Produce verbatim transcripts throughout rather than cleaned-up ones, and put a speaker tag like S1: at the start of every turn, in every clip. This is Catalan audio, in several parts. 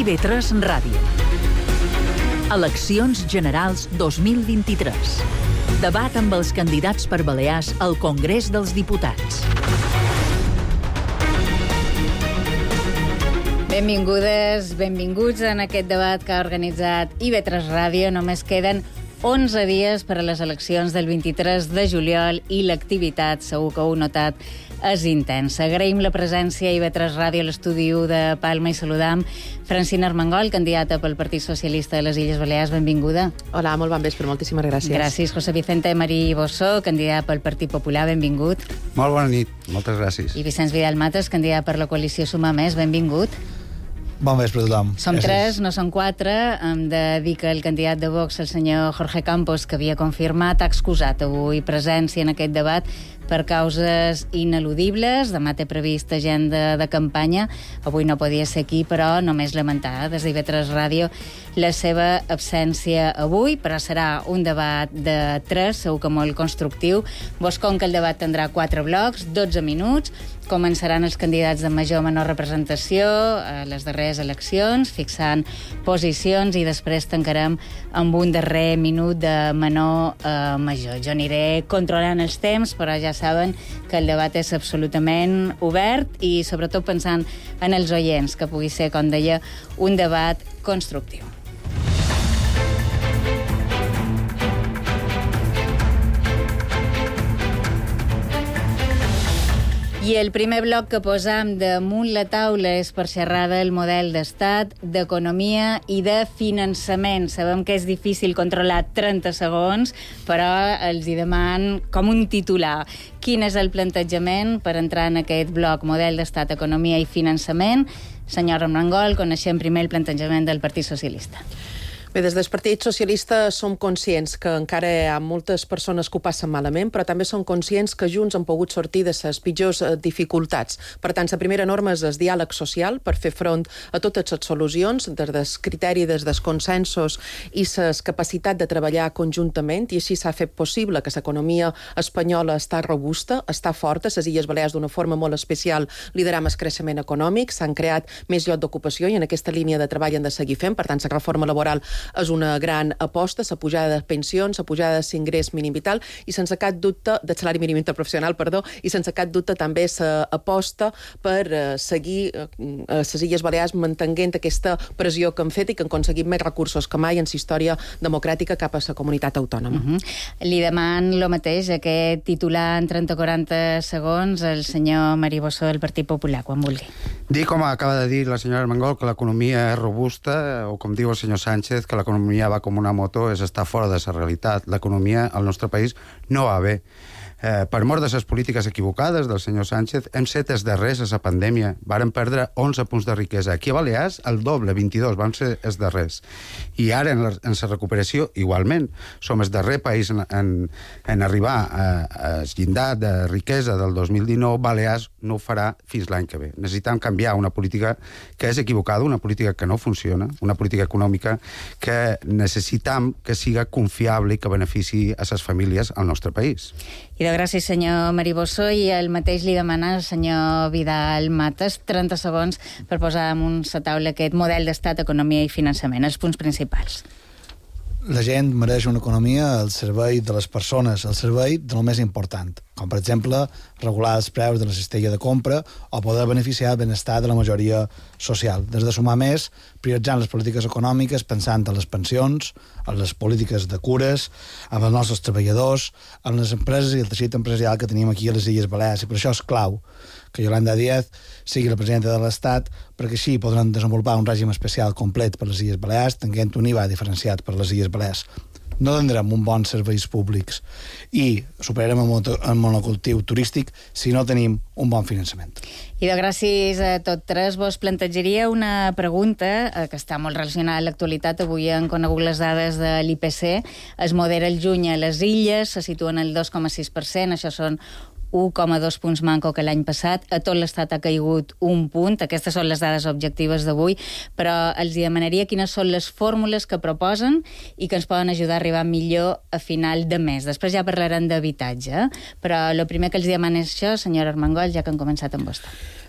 S1: I V tres Ràdio. Eleccions Generals dos mil vint-i-tres. Debat amb els candidats per Balears al Congrés dels Diputats.
S2: Benvingudes, benvinguts en aquest debat que ha organitzat I V tres Ràdio. Només queden onze dies per a les eleccions del vint-i-tres de juliol i l'activitat, segur que ho heu notat, és intensa. Agraïm la presència a I V tres Ràdio a l'estudi u de Palma i saludam Francina Armengol, candidata pel Partit Socialista de les Illes Balears. Benvinguda.
S3: Hola, molt bon vespre, moltíssimes gràcies.
S2: Gràcies. José Vicente Marí Bossó, candidat pel Partit Popular. Benvingut.
S4: Molt bona nit, moltes gràcies.
S2: I Vicenç Vidal Matas, candidat per la coalició Sumar Més. Benvingut.
S5: Bon vespre a tothom.
S2: Som tres, no són quatre. Hem de dir que el candidat de Vox, el senyor Jorge Campos, que havia confirmat, ha excusat avui presència en aquest debat per causes ineludibles. Demà té prevista agenda de campanya. Avui no podia ser aquí, però només lamentar des d'I V tres Ràdio la seva absència avui, però serà un debat de tres, segur que molt constructiu. Vos com que el debat tindrà quatre blocs, dotze minuts. Començaran els candidats de major o menor representació a les darreres eleccions, fixant posicions, i després tancarem amb un darrer minut de menor a major. Jo aniré controlant els temps, però ja saben que el debat és absolutament obert i sobretot pensant en els oients, que pugui ser, com deia, un debat constructiu. I el primer bloc que posam damunt la taula és per xerrar del model d'estat, d'economia i de finançament. Sabem que és difícil controlar trenta segons, però els hi deman com un titular. Quin és el plantejament per entrar en aquest bloc model d'estat, economia i finançament? Senyor Armengol, coneixem primer el plantejament del Partit Socialista.
S3: Bé, des del Partit Socialista som conscients que encara hi ha moltes persones que ho passen malament, però també som conscients que junts han pogut sortir de les pitjors dificultats. Per tant, la primera norma és el diàleg social per fer front a totes les solucions, des del criteri, des dels consensos i la capacitat de treballar conjuntament, i així s'ha fet possible que l'economia espanyola està robusta, està forta, les Illes Balears d'una forma molt especial lideram el creixement econòmic, s'han creat més llocs d'ocupació i en aquesta línia de treball han de seguir fent. Per tant, la reforma laboral és una gran aposta, la pujada de pensions, la pujada de l'ingrés mínim vital i sense cap dubte, del salari mínim interprofessional, perdó, i sense cap dubte també l'aposta per uh, seguir uh, a les Illes Balears mantenint aquesta pressió que han fet i que han aconseguit més recursos que mai en la història democràtica cap a la comunitat autònoma.
S2: Uh -huh. Li deman el mateix, aquest titular en trenta o quaranta segons, el senyor Marí Bossó del Partit Popular, quan vulgui.
S4: Dir, com acaba de dir la senyora Armengol, que l'economia és robusta, o com diu el senyor Sánchez, que l'economia va com una moto, és estar fora de la realitat. L'economia al nostre país no va bé. Eh, per mort de les polítiques equivocades del senyor Sánchez, hem set els darrers a la pandèmia. Varen perdre onze punts de riquesa. Aquí a Balears, el doble, vint-i-dos, van ser els darrers. I ara, en la, en la recuperació, igualment. Som el darrer país en, en, en arribar al llindar de riquesa del dos mil dinou. Balears no ho farà fins l'any que ve. Necessitem canviar una política que és equivocada, una política que no funciona, una política econòmica que necessitem que siga confiable i que benefici a les famílies al nostre país.
S2: I de gràcies, senyor Marí Bossó, i el mateix li demana el senyor Vidal Matas, trenta segons per posar damunt la taula aquest model d'estat, economia i finançament, els punts principals.
S5: La gent mereix una economia al servei de les persones, al servei de lo més important, com per exemple regular els preus de la cistella de compra o poder beneficiar el benestar de la majoria social. Des de Sumar Més, prioritzant les polítiques econòmiques, pensant en les pensions, en les polítiques de cures, en els nostres treballadors, en les empreses i el teixit empresarial que tenim aquí a les Illes Balears. I per això és clau que Yolanda Díaz sigui la presidenta de l'Estat, perquè així podran desenvolupar un règim especial complet per les Illes Balears, tenint un I V A diferenciat per les Illes Balears. No tindrem un bon serveis públics i superarem el monocultiu turístic si no tenim un bon finançament.
S2: I de gràcies a tot tres, vos plantejaria una pregunta eh, que està molt relacionada a l'actualitat. Avui han conegut les dades de l'I P C. Es modera el juny a les illes, se situen el dos coma sis per cent, això són un coma dos punts manco que l'any passat. A tot l'estat ha caigut un punt. Aquestes són les dades objectives d'avui, però els demanaria quines són les fórmules que proposen i que ens poden ajudar a arribar millor a final de mes. Després ja parlarem d'habitatge, però el primer que els demano és això, senyora Armengol, ja que han començat amb vostè.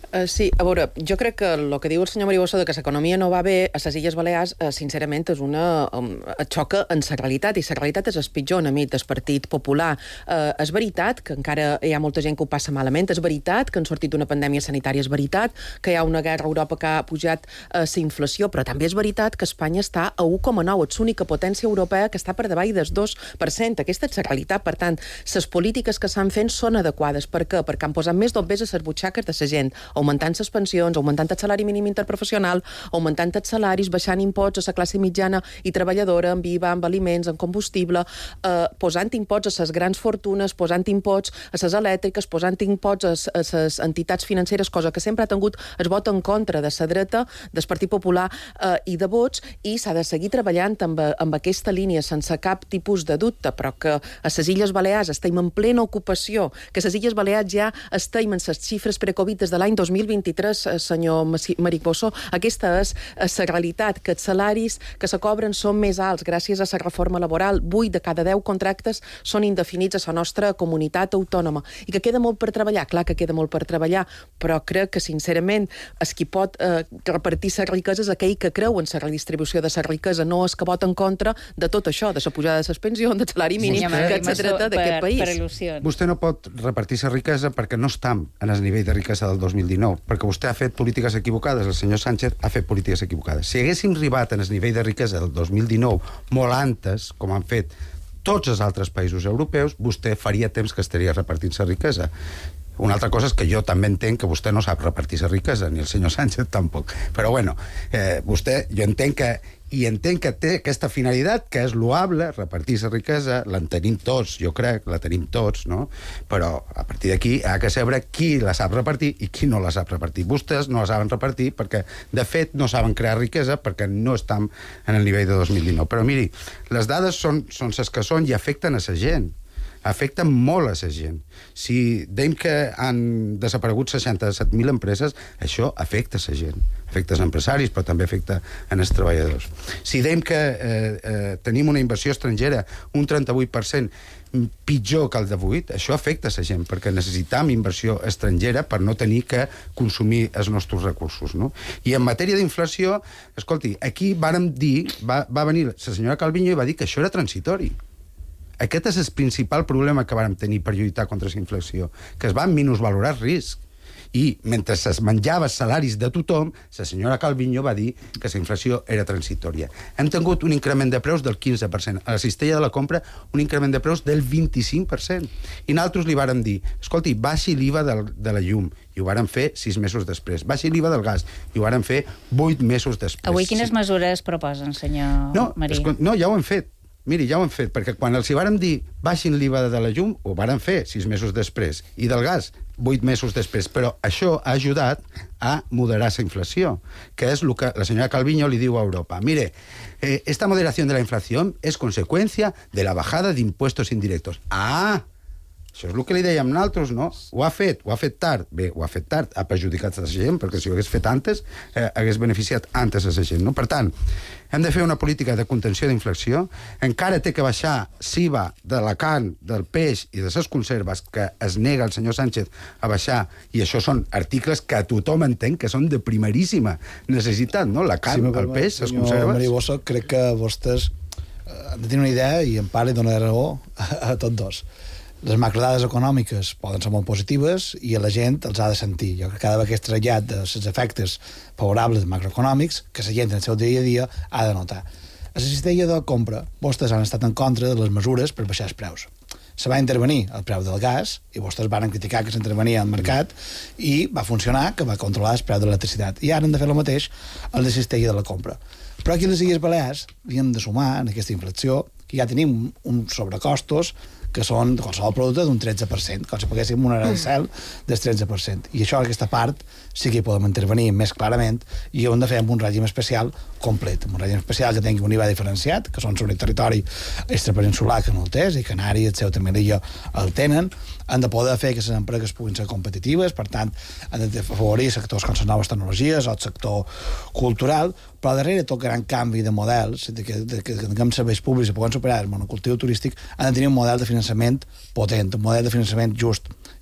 S3: Uh, sí, a veure, jo crec que el que diu el senyor Mariboso de que l'economia no va bé a les Illes Balears, uh, sincerament, és una... Um, et xoca en la realitat, i la realitat és el pitjor enemic del Partit Popular. Uh, és veritat que encara hi ha molta gent que ho passa malament, és veritat que han sortit d'una pandèmia sanitària, és veritat que hi ha una guerra a Europa que ha pujat uh, la inflació, però també és veritat que Espanya està a u coma nou, és l'única potència europea que està per davall del dos per cent. Aquesta és la realitat. Per tant, les polítiques que s'han fent són adequades. Per què? Perquè han posat més dobbers a les butxaques de la gent, augmentant les pensions, augmentant el salari mínim interprofessional, augmentant els salaris, baixant imposts a la classe mitjana i treballadora, en I V A, en aliments, en combustible, eh, posant imposts a les grans fortunes, posant imposts a les elèctriques, posant imposts a les entitats financeres, cosa que sempre ha tingut el vot en contra de la dreta, del Partit Popular eh, i de vots, i s'ha de seguir treballant amb, amb aquesta línia sense cap tipus de dubte, però que a les Illes Balears estem en plena ocupació, que a les Illes Balears ja estem en les xifres pre-Covid des de l'any dos mil vint-i-tres, senyor Mariboso, aquesta és la realitat, que els salaris que se cobren són més alts gràcies a la reforma laboral. vuit de cada deu contractes són indefinits a la nostra comunitat autònoma. I que queda molt per treballar, clar que queda molt per treballar, però crec que, sincerament, el qui pot eh, repartir la riquesa és aquell que creu en la redistribució de la riquesa, no és que vota en contra de tot això, de la pujada de les pensions, del salari mínim, que etcètera d'aquest país.
S2: Per il·lusions.
S4: Vostè no pot repartir la riquesa perquè no estem en el nivell de riquesa del dos mil dinou, perquè vostè ha fet polítiques equivocades, el senyor Sánchez ha fet polítiques equivocades. Si haguéssim arribat en el nivell de riquesa del dos mil dinou molt antes, com han fet tots els altres països europeus, vostè faria temps que estaria repartint la riquesa. Una altra cosa és que jo també entenc que vostè no sap repartir la riquesa, ni el senyor Sánchez tampoc. Però bueno, eh, vostè, jo entenc que i entenc que té aquesta finalitat, que és loable, repartir la riquesa, la tenim tots, jo crec, la tenim tots, no? Però a partir d'aquí ha que saber qui la sap repartir i qui no la sap repartir. Vostès no la saben repartir perquè, de fet, no saben crear riquesa perquè no estan en el nivell de dos mil dinou. Però miri, les dades són, són les que són i afecten a la gent. Afecten molt a la gent. Si dèiem que han desaparegut seixanta-set mil empreses, això afecta a la gent. Afecta als empresaris, però també afecta als treballadors. Si dèiem que eh, eh, tenim una inversió estrangera un trenta-vuit per cent pitjor que el de vuit, això afecta a la gent, perquè necessitam inversió estrangera per no tenir que consumir els nostres recursos, no? I en matèria d'inflació, escolti, aquí vàrem dir, va, va venir la senyora Calviño i va dir que això era transitori. Aquest és el principal problema que vàrem tenir per lluitar contra la inflació, que es van minusvalorar el risc. I mentre es menjava els salaris de tothom, la senyora Calviño va dir que la inflació era transitòria. Hem tingut un increment de preus del quinze per cent. A la cistella de la compra, un increment de preus del vint-i-cinc per cent. I nosaltres li vàrem dir, escolti, baixi l'I V A de, de la llum. I ho vàrem fer sis mesos després. Baixi l'I V A del gas. I ho vàrem fer vuit mesos després.
S2: Avui quines sí. mesures proposen, senyor
S4: no,
S2: Marí?
S4: No, ja ho hem fet. Miri, ja ho hem fet, perquè quan els hi vàrem dir baixin l'I V A de la llum, ho vàrem fer sis mesos després, i del gas, vuit mesos després. Però això ha ajudat a moderar la inflació, que és el que la senyora Calviño li diu a Europa. Mire, eh, esta moderación de la inflación es consecuencia de la bajada de impuestos indirectos. Ah, això és el que li dèiem nosaltres, no? Ho ha fet, ho ha fet tard. Bé, ho ha fet tard, ha perjudicat la gent, perquè si ho hagués fet antes, eh, hagués beneficiat antes a la gent, no? Per tant, hem de fer una política de contenció d'inflació, encara té que baixar l'I V A de la carn, del peix i de les conserves, que es nega el senyor Sánchez a baixar, i això són articles que tothom entén que són de primeríssima necessitat, no? La carn, sí, el peix, les conserves...
S5: Senyor Mariboso, crec que vostès han de tenir una idea, i en part li dona raó a, a tots dos. Les macrodades econòmiques poden ser molt positives i a la gent els ha de sentir. Jo crec que cada vegada que és trellat dels efectes favorables macroeconòmics, que la gent en el seu dia a dia ha de notar. A la cistella de compra, vostès han estat en contra de les mesures per baixar els preus. Se va intervenir el preu del gas, i vostès van criticar que s'intervenia al mercat, i va funcionar, que va controlar el preu de l'electricitat. I ara han de fer el mateix a la cistella de la compra. Però aquí a les Illes Balears havíem de sumar en aquesta inflació que ja tenim uns sobrecostos que són de qualsevol producte d'un tretze per cent, com si poguéssim un arancel del tretze per cent. I això, aquesta part, sí que hi podem intervenir més clarament i ho hem de fer amb un règim especial complet, amb un règim especial que tingui un I V A diferenciat, que són sobre el territori extrapeninsular que no el té, i Canàries, Ceuta i Melilla el tenen. Han de poder fer que les empreses puguin ser competitives, per tant, han de afavorir sectors com les noves tecnologies o el sector cultural, però darrere tot gran canvi de models, de que, de que tinguem serveis públics i puguem superar el monocultiu turístic, han de tenir un model de finançament potent, un model de finançament just. I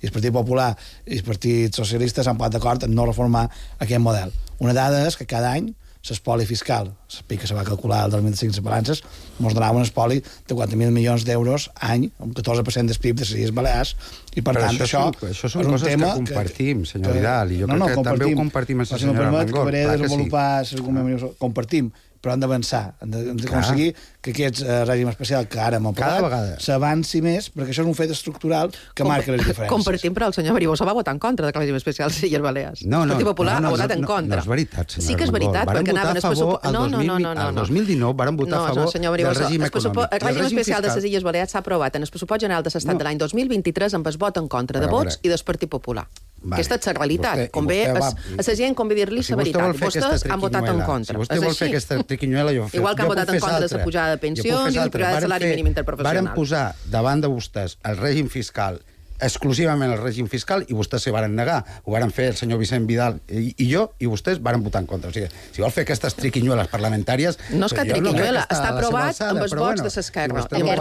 S5: i el Partit Popular i el Partit Socialista s'han posat d'acord en no reformar aquest model. Una dada és que cada any l'espoli fiscal, l'espi que se va calcular el dos mil cinc les balances, ens donava un espoli de quatre mil milions d'euros any, un catorze per cent del P I B de les Illes Balears, i per
S4: Però
S5: tant
S4: això,
S5: això,
S4: són, això són coses que compartim, que, senyor Vidal, i jo
S5: no, no,
S4: crec que també ho compartim amb la senyora Armengol.
S5: Si no desenvolupar sí. compartim, però hem d'avançar, hem d'aconseguir que aquest uh, règim especial que ara hem aprovat s'avanci més, perquè això és un fet estructural que Com, marca les diferències.
S3: Compartim, però el senyor Maribosa va votar en contra del règim especial de les Illes Balears.
S4: No, no,
S3: el Partit Popular
S4: no, no,
S3: ha votat
S4: no,
S3: en contra.
S4: No, no és veritat, senyora
S3: Sí que és veritat,
S4: Armengol.
S3: perquè anaven...
S4: Varen votar a favor el
S3: no, no, no, no, no.
S4: dos mil dinou, varen votar a favor
S3: no,
S4: del règim econòmic.
S3: El règim especial de les Illes Balears s'ha aprovat en el pressupost general de l'Estat de l'any dos mil vint-i-tres amb el vot en contra de vots i del Partit Popular. Vale. Aquesta és la realitat. Vostè, convé va, a la gent convé dir-li la veritat. Vostès han votat en contra.
S4: Si vostè vol fer aquesta triquinyuela, jo,
S3: Igual que han votat en contra de la pujada de pensions i la pujada de salari mínim interprofessional.
S4: Varen posar davant de vostès el règim fiscal, exclusivament el règim fiscal, i vostès s'hi varen negar. Ho varen fer el senyor Vicent Vidal i, i jo, i vostès varen votar en contra. O sigui, si vol fer aquestes triquinyueles parlamentàries...
S3: No és que triquinyuela, no està aprovat amb els vots de l'esquerra.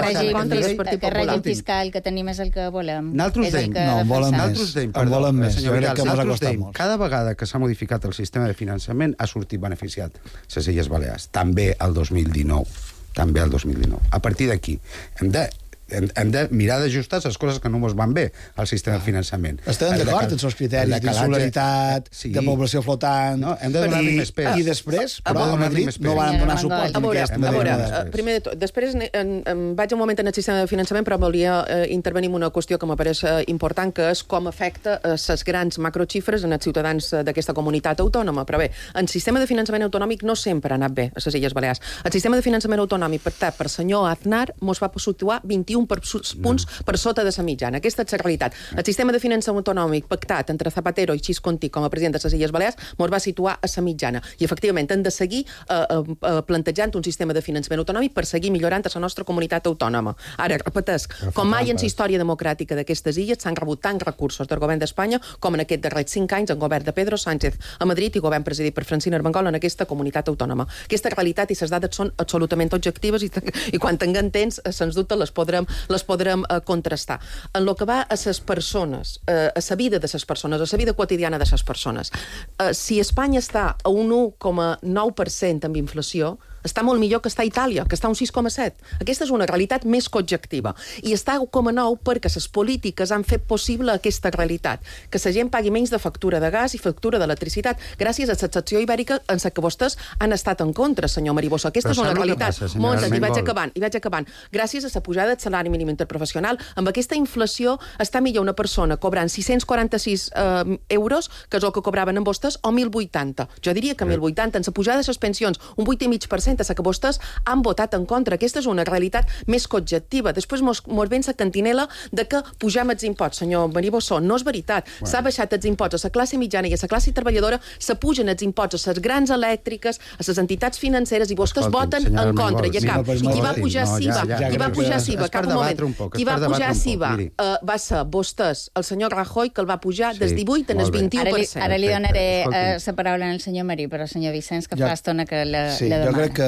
S2: Aquest règim fiscal que tenim és el que volem.
S4: Nosaltres deim,
S5: no, volen més. Volen més.
S4: Senyor Vidal, nosaltres deim, cada vegada que s'ha modificat el sistema de finançament ha sortit beneficiat les Illes Balears. També el dos mil dinou. També el dos mil dinou. A partir d'aquí, hem de hem, hem de mirar d'ajustar les coses que no ens van bé al sistema de finançament.
S5: Estem d'acord amb els criteris d'insularitat, sí. de població flotant...
S4: No, hem de donar-li més pes.
S5: I després, però a Madrid no van donar suport
S3: a veure, a veure, primer de tot, després en, en, vaig un moment en el sistema de finançament, però volia eh, intervenir en una qüestió que m'apareix eh, important, que és com afecta les eh, grans macroxifres en els ciutadans eh, d'aquesta comunitat autònoma. Però bé, el sistema de finançament autonòmic no sempre ha anat bé a les Illes Balears. El sistema de finançament autonòmic pactat per senyor Aznar mos va situar vint-i-un per punts no. per sota de la mitjana. Aquesta és la realitat. El sistema de finançament autonòmic pactat entre Zapatero i Xis Conti com a president de les Illes Balears mos va situar a la mitjana. I, efectivament, hem de seguir eh, eh, plantejant un sistema de finançament autonòmic per seguir millorant la nostra comunitat autònoma. Ara, repeteix, com mai en la història democràtica d'aquestes illes s'han rebut tants recursos del govern d'Espanya com en aquest darrers cinc anys en govern de Pedro Sánchez a Madrid i govern presidit per Francina Armengol en aquesta comunitat autònoma. Aquesta realitat i les dades són absolutament objectives i, i quan tinguem temps, sens dubte, les podrem, les podrem eh, contrastar. En el que va a les persones, eh, a la vida de les persones, a la vida quotidiana de les persones, eh, si Espanya està a un u coma nou per cent amb inflació, està molt millor que està a Itàlia, que està a un sis coma set. Aquesta és una realitat més que objectiva. I està a un coma nou perquè les polítiques han fet possible aquesta realitat, que la gent pagui menys de factura de gas i factura d'electricitat, gràcies a l'excepció ibèrica en la que vostès han estat en contra, senyor Maribosa. Aquesta Però és una realitat. Passa, Moltes, i vaig acabant, i vaig acabant. Gràcies a la pujada del salari mínim interprofessional, amb aquesta inflació està millor una persona cobrant sis-cents quaranta-sis eh, euros, que és el que cobraven amb vostès, o mil vuitanta. Jo diria que mil vuitanta. En la pujada de les pensions, un vuit coma cinc per cent a que vostès han votat en contra. Aquesta és una realitat més que objectiva. Després mos, mos ven la cantinela de que pugem els imposts. Senyor Maribosa, no és veritat. Bueno. S'ha baixat els imposts a la classe mitjana i a la classe treballadora, se pugen els imposts a les grans elèctriques, a les entitats financeres, i vostès Escolti'm, voten en contra. I acab. I qui va pujar no, ja, ja, ja, qui va pujar S I V A, cap un moment, un poc, qui va pujar S I V A uh, va ser vostès, el senyor Rajoy, que el va pujar sí, des divuit en el vint-i-u per cent.
S2: Ara li, ara li donaré uh, la paraula al senyor Marí, però el senyor Vicenç, que ja. fa estona que la,
S5: sí,
S2: la demana.
S5: Jo crec que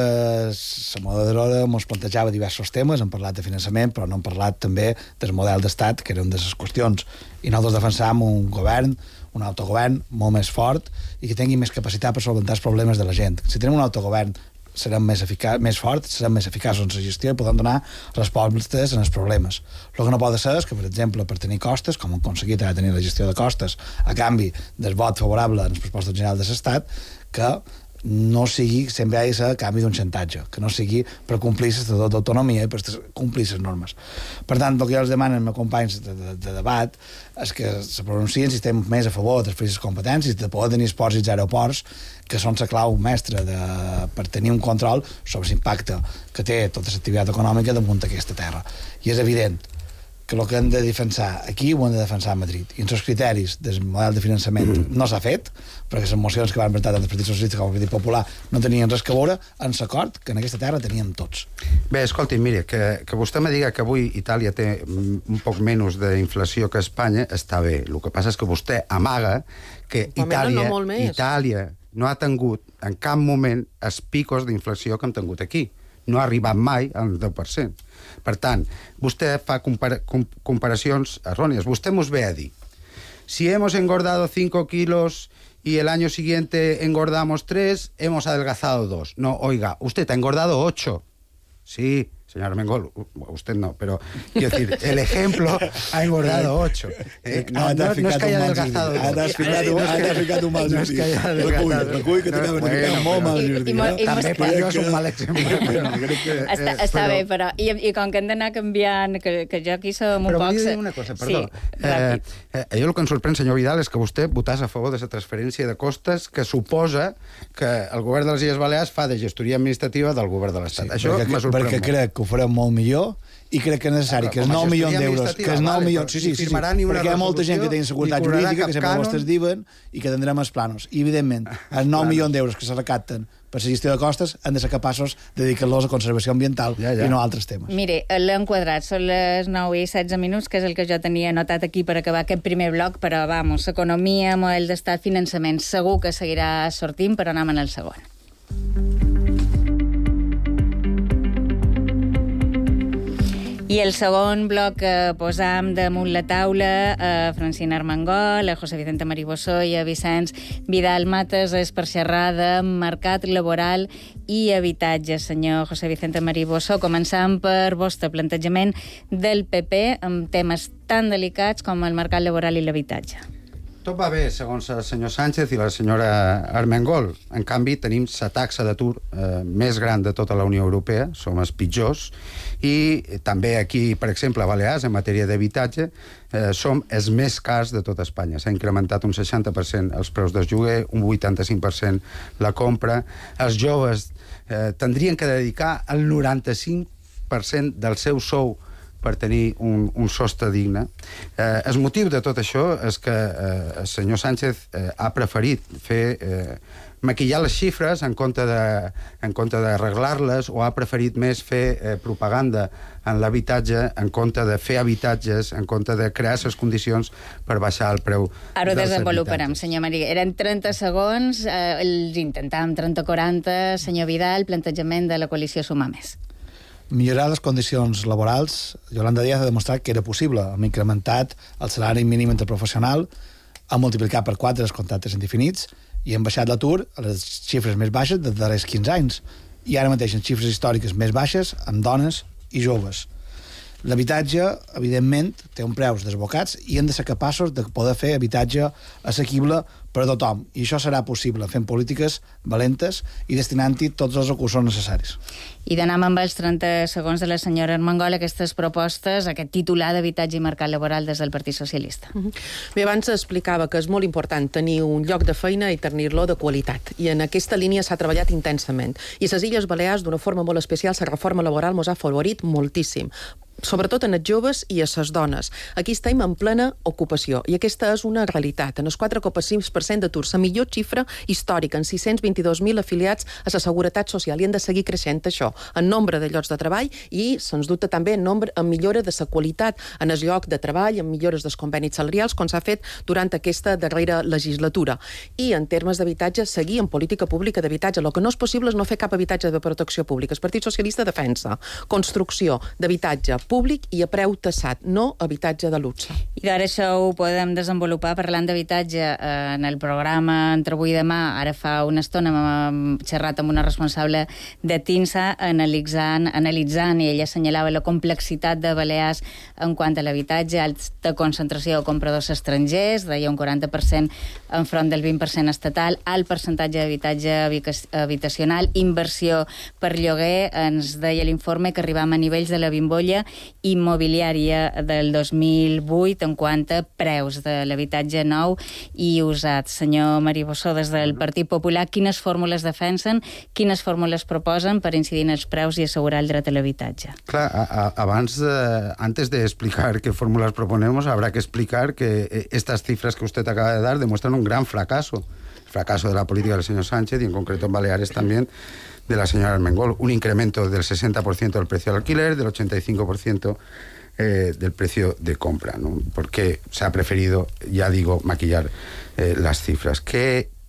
S5: la moderadora ens plantejava diversos temes, hem parlat de finançament, però no hem parlat també del model d'estat, que era una de les qüestions. I nosaltres defensàvem un govern, un autogovern molt més fort i que tingui més capacitat per solventar els problemes de la gent. Si tenim un autogovern serem més, eficaç, més forts, serem més eficaços en la gestió i podem donar respostes en els problemes. El que no pot ser és que, per exemple, per tenir costes, com hem aconseguit ara tenir la gestió de costes, a canvi del vot favorable en els pressupostos generals de l'Estat, que no sigui sempre hi a canvi d'un xantatge, que no sigui per complir l'estatut d'autonomia i per complir les normes. Per tant, el que jo els demano als meus companys de, de, de debat és que se pronuncien si estem més a favor de les competències, de poder tenir els ports i els aeroports, que són la clau mestra de, per tenir un control sobre l'impacte que té tota l'activitat econòmica damunt d'aquesta terra. I és evident que el que hem de defensar aquí ho hem de defensar a Madrid. I en els criteris del model de finançament no s'ha fet, perquè les mocions que van presentar tant el Partit Socialista com el Partit Popular no tenien res que veure en l'acord que en aquesta terra teníem tots.
S4: Bé, escolti, mire, que, que vostè me diga que avui Itàlia té un poc menys d'inflació que Espanya, està bé. El que passa és que vostè amaga que Itàlia, no Itàlia no ha tingut en cap moment els picos d'inflació que hem tingut aquí. No ha arribat mai al deu per cent. Per tant, vostè fa compara com comparacions errònies. Vostè mos ve a dir Si hemos engordado cinco kilos y el año siguiente engordamos tres, hemos adelgazado dos. No, oiga, usted ha engordado ocho. Sí, señor Armengol, usted no, pero quiero decir, el ejemplo ha engordado ocho. Eh, no, no, no es que haya adelgazado dos.
S5: Ara has ficat un mal
S4: no és que haya adelgazado.
S5: Recull que t'acaba de ficar molt mal jurídic.
S4: També per jo és un mal exemple.
S2: Està, està bé, però... I, I com que hem d'anar canviant, que, que jo aquí som un
S4: però
S2: poc...
S4: Però vull dir una cosa, perdó.
S2: Sí,
S4: eh, eh, jo el que em sorprèn, senyor Vidal, és que vostè votàs a favor de la transferència de costes que suposa que el govern de les Illes Balears fa de gestoria administrativa del govern de l'Estat.
S5: Sí,
S4: Això m'ha sorprès
S5: perquè crec que ho farem molt millor i crec que és necessari que els nou milions d'euros, que els nou milions, sí, sí, sí, sí, perquè hi ha molta gent que té inseguretat jurídica, que sempre vostès diuen, i que tindrem els planos. I, evidentment, els nou milions d'euros que se recapten per la gestió de costes han de ser capaços de dedicar-los a conservació ambiental ja, ja. i no a altres temes.
S2: Mire, l'hem quadrat, són les nou i setze minuts, que és el que jo tenia anotat aquí per acabar aquest primer bloc, però, vamos, economia, model d'estat, finançament, segur que seguirà sortint, però anem en el segon. I el segon bloc que posam damunt la taula a Francina Armengol, a José Vicente Mariboso i a Vicenç Vidal Matas és per xerrar de mercat laboral i habitatge. Senyor José Vicente Mariboso, començant per vostre plantejament del P P amb temes tan delicats com el mercat laboral i l'habitatge.
S4: Tot va bé, segons el senyor Sánchez i la senyora Armengol. En canvi, tenim la taxa d'atur eh, més gran de tota la Unió Europea, som els pitjors, i també aquí, per exemple, a Balears, en matèria d'habitatge, eh, som els més cars de tot Espanya. S'ha incrementat un seixanta per cent els preus del lloguer, un vuitanta-cinc per cent la compra. Els joves eh, tindrien que dedicar el noranta-cinc per cent del seu sou per tenir un, un sostre digne. Eh, el motiu de tot això és que eh, el senyor Sánchez eh, ha preferit fer eh, maquillar les xifres en compte de, en compte d'arreglar-les, o ha preferit més fer eh, propaganda en l'habitatge en compte de fer habitatges, en compte de crear les condicions per baixar el preu dels habitatges.
S2: Ara ho desenvoluparem, senyor Maria. Eren trenta segons, eh, els intentàvem trenta quaranta. Senyor Vidal, plantejament de la coalició Sumar Més.
S5: Millorar les condicions laborals, Yolanda Díaz ha demostrat que era possible. Hem incrementat el salari mínim interprofessional, ha multiplicat per quatre els contractes indefinits i hem baixat l'atur a les xifres més baixes dels darrers quinze anys. I ara mateix en xifres històriques més baixes amb dones i joves. L'habitatge, evidentment, té un preus desbocats i hem de ser capaços de poder fer habitatge assequible per a tothom. I això serà possible fent polítiques valentes i destinant-hi tots els recursos necessaris.
S2: I d'anar amb els trenta segons de la senyora Armengol, aquestes propostes, aquest titular d'habitatge i mercat laboral des del Partit Socialista.
S3: Uh-huh. Bé, abans explicava que és molt important tenir un lloc de feina i tenir-lo de qualitat. I en aquesta línia s'ha treballat intensament. I a les Illes Balears, d'una forma molt especial, la reforma laboral ens ha favorit moltíssim, sobretot en els joves i a les dones. Aquí estem en plena ocupació, i aquesta és una realitat. En el quatre coma cinc per cent d'atur, la millor xifra històrica, en sis-cents vint-i-dos mil afiliats a la Seguretat Social, i hem de seguir creixent això, en nombre de llocs de treball i, sens dubte, també en nombre, en millora de la qualitat en el lloc de treball, en millores dels convenis salarials, com s'ha fet durant aquesta darrera legislatura. I, en termes d'habitatge, seguir en política pública d'habitatge. El que no és possible és no fer cap habitatge de protecció pública. El Partit Socialista defensa construcció d'habitatge públic i a preu tassat, no habitatge de luxe.
S2: I d'ara això ho podem desenvolupar parlant d'habitatge eh, en el programa Entre avui i demà. Ara fa una estona hem xerrat amb una responsable de TINSA analitzant, analitzant i ella assenyalava la complexitat de Balears en quant a l'habitatge, alta concentració de compradors estrangers, deia un quaranta per cent enfront del vint per cent estatal, alt percentatge d'habitatge habitacional, inversió per lloguer. Ens deia l'informe que arribam a nivells de la bimbolla immobiliària del dos mil vuit en quant a preus de l'habitatge nou i usat. Senyor Mariboso, des del Partit Popular, quines fórmules defensen, quines fórmules proposen per incidir en els preus i assegurar el dret a l'habitatge?
S4: Clar, a, a, abans, de, antes de explicar qué fórmulas proponemos, habrá que explicar que estas cifras que usted acaba de dar demuestran un gran fracaso. El fracaso de la política del señor Sánchez y en concreto en Baleares también de la señora Armengol. Un incremento del sesenta por ciento del precio del alquiler, del ochenta y cinco por ciento eh, del precio de compra, ¿no? Porque se ha preferido, ya digo, maquillar eh, las cifras. ¿Qué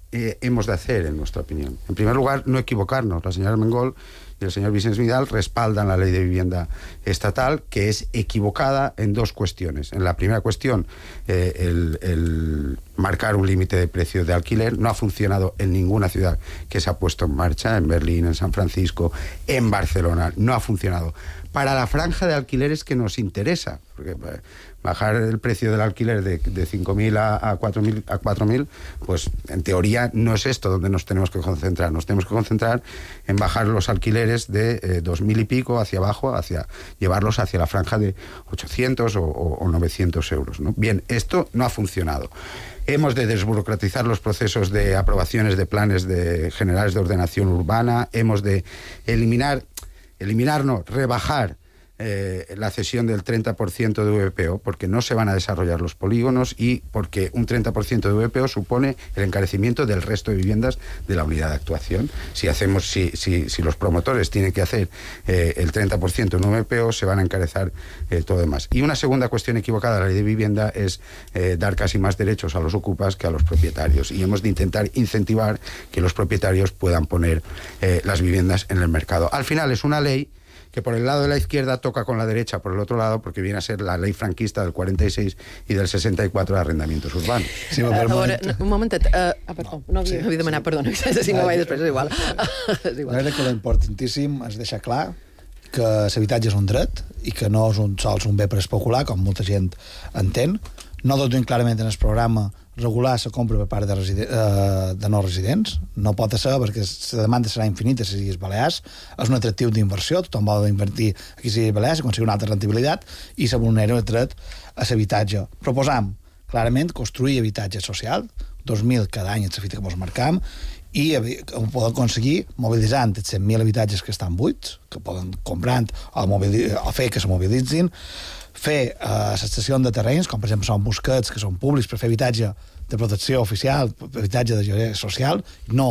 S4: eh, hemos de hacer, en nuestra opinión? En primer lugar, no equivocarnos. La señora Armengol y el señor Vicens Vidal respaldan la ley de vivienda estatal, que es equivocada en dos cuestiones. En la primera cuestión, eh, el, el marcar un límite de precio de alquiler no ha funcionado en ninguna ciudad que se ha puesto en marcha, en Berlín, en San Francisco, en Barcelona, no ha funcionado. Para la franja de alquileres que nos interesa, porque eh, bajar el precio del alquiler de, de cinco mil a, a cuatro mil, pues en teoría no es esto donde nos tenemos que concentrar. Nos tenemos que concentrar en bajar los alquileres de eh, dos mil y pico hacia abajo, hacia llevarlos hacia la franja de ochocientos o, o, o novecientos euros, ¿no? Bien, esto no ha funcionado. Hemos de desburocratizar los procesos de aprobaciones de planes de, generales de ordenación urbana, hemos de eliminar, eliminar no, rebajar Eh, la cesión del treinta por ciento de V P O, porque no se van a desarrollar los polígonos y porque un treinta por ciento de V P O supone el encarecimiento del resto de viviendas de la unidad de actuación. Si hacemos, si, si, si los promotores tienen que hacer eh, el treinta por ciento en V P O, se van a encarecer eh, todo demás. Y una segunda cuestión equivocada de la ley de vivienda es eh, dar casi más derechos a los ocupas que a los propietarios, y hemos de intentar incentivar que los propietarios puedan poner eh, las viviendas en el mercado. Al final es una ley que por el lado de la izquierda toca con la derecha por el otro lado, porque viene a ser la ley franquista del cuarenta y seis y del sesenta y cuatro de arrendamientos urbanos.
S3: Sí, uh, veure, un momentet. Uh, ah, perdó, no havia, sí, havia demanat, sí. Perdona, si no vaig després, és igual. És igual.
S5: Crec que l'importantíssim és deixar clar que l'habitatge és un dret i que no és un sols un bé per especular, com molta gent entén. No ho diuen clarament en el programa regular la compra per part de, residen uh, de no residents. No pot ser perquè la demanda serà infinita a les Illes Balears. És un atractiu d'inversió, tothom vol invertir aquí a les Illes Balears, aconseguir una altra rendibilitat i se vulnera el dret a l'habitatge. Proposam clarament construir habitatge social, dos mil cada any en la fita que ens marcam, i ho poden aconseguir mobilitzant els cent mil habitatges que estan buits, que poden comprant o, o fer que se mobilitzin, fer uh, cessió de terrenys, com per exemple són bosquets que són públics per fer habitatge de protecció oficial, habitatge de lloguer social, no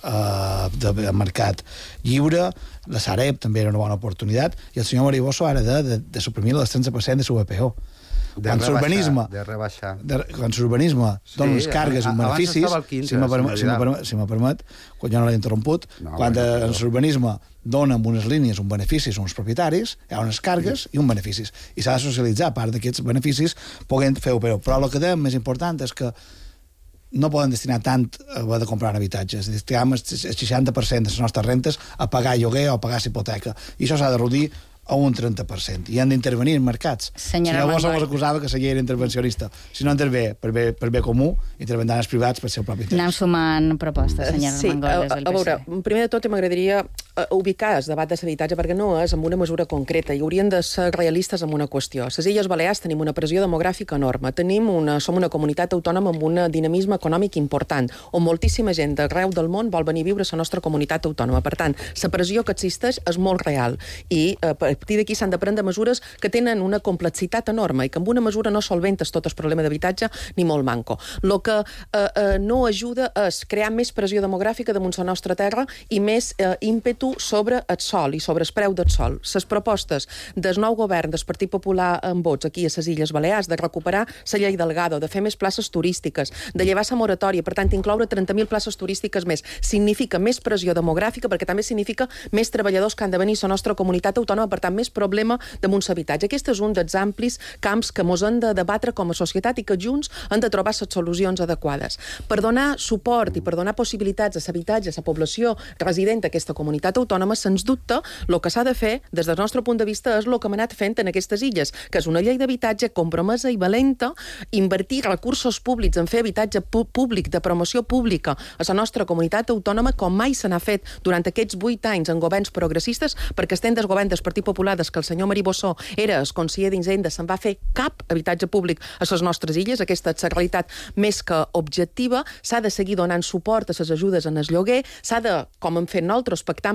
S5: uh, de, de mercat lliure. La Sareb també era una bona oportunitat, i el senyor Mariboso ara de, de, de suprimir el trenta per cent de l'U P O.
S4: De quan rebaixar, de rebaixar.
S5: De, quan l'urbanisme sí, dona les cargues i beneficis, quinze, si me permet, si me permet, si me permet, quan jo no l'he interromput, no, quan bueno, l'urbanisme dona amb unes línies un beneficis a uns propietaris, hi ha unes cargues sí. i un beneficis. I s'ha de socialitzar part d'aquests beneficis poden fer-ho. Però el que dèiem més important és que no poden destinar tant a haver de comprar habitatges. Destinem el seixanta per cent de les nostres rentes a pagar lloguer o a pagar hipoteca. I això s'ha de reduir a un trenta per cent. I han d'intervenir en mercats.
S2: Senyora
S5: si no, vos
S2: Armengol
S5: acusava que la llei era intervencionista. Si no intervé per bé, per bé comú, intervendran els privats per ser el propi temps.
S2: Anem sumant propostes, senyora
S3: sí,
S2: Armengol, des del
S3: P S. A veure, primer de tot m'agradaria ubicar el debat de l'habitatge, perquè no és amb una mesura concreta, i haurien de ser realistes amb una qüestió. A les Illes Balears tenim una pressió demogràfica enorme, tenim una, som una comunitat autònoma amb un dinamisme econòmic important, on moltíssima gent d'arreu del món vol venir a viure a la nostra comunitat autònoma. Per tant, la pressió que existeix és molt real, i a partir d'aquí s'han de prendre mesures que tenen una complexitat enorme i que amb una mesura no solventes tot el problema d'habitatge ni molt manco. El que eh, eh, no ajuda és crear més pressió demogràfica damunt la nostra terra i més eh, ímpetu sobre el sol i sobre el preu del sol. Les propostes del nou govern del Partit Popular en vots aquí a les Illes Balears de recuperar la llei Delgado, de fer més places turístiques, de llevar la moratòria, per tant, incloure trenta mil places turístiques més, significa més pressió demogràfica, perquè també significa més treballadors que han de venir a la nostra comunitat autònoma, per tant, més problema damunt l'habitatge. Aquest és un dels amplis camps que mos hem de debatre com a societat i que junts han de trobar les solucions adequades. Per donar suport i per donar possibilitats a l'habitatge, a la població resident d'aquesta comunitat autònoma, sens dubte, el que s'ha de fer, des del nostre punt de vista, és el que hem anat fent en aquestes illes, que és una llei d'habitatge compromesa i valenta, invertir recursos públics en fer habitatge públic, de promoció pública a la nostra comunitat autònoma, com mai se n'ha fet durant aquests vuit anys en governs progressistes, perquè estem des govern del Partit Popular, des que el senyor Mariboso era el conseller d'Hisenda, se'n va fer cap habitatge públic a les nostres illes. Aquesta és la realitat més que objectiva. S'ha de seguir donant suport a les ajudes en el lloguer, s'ha de, com hem fet nosaltres, pactar amb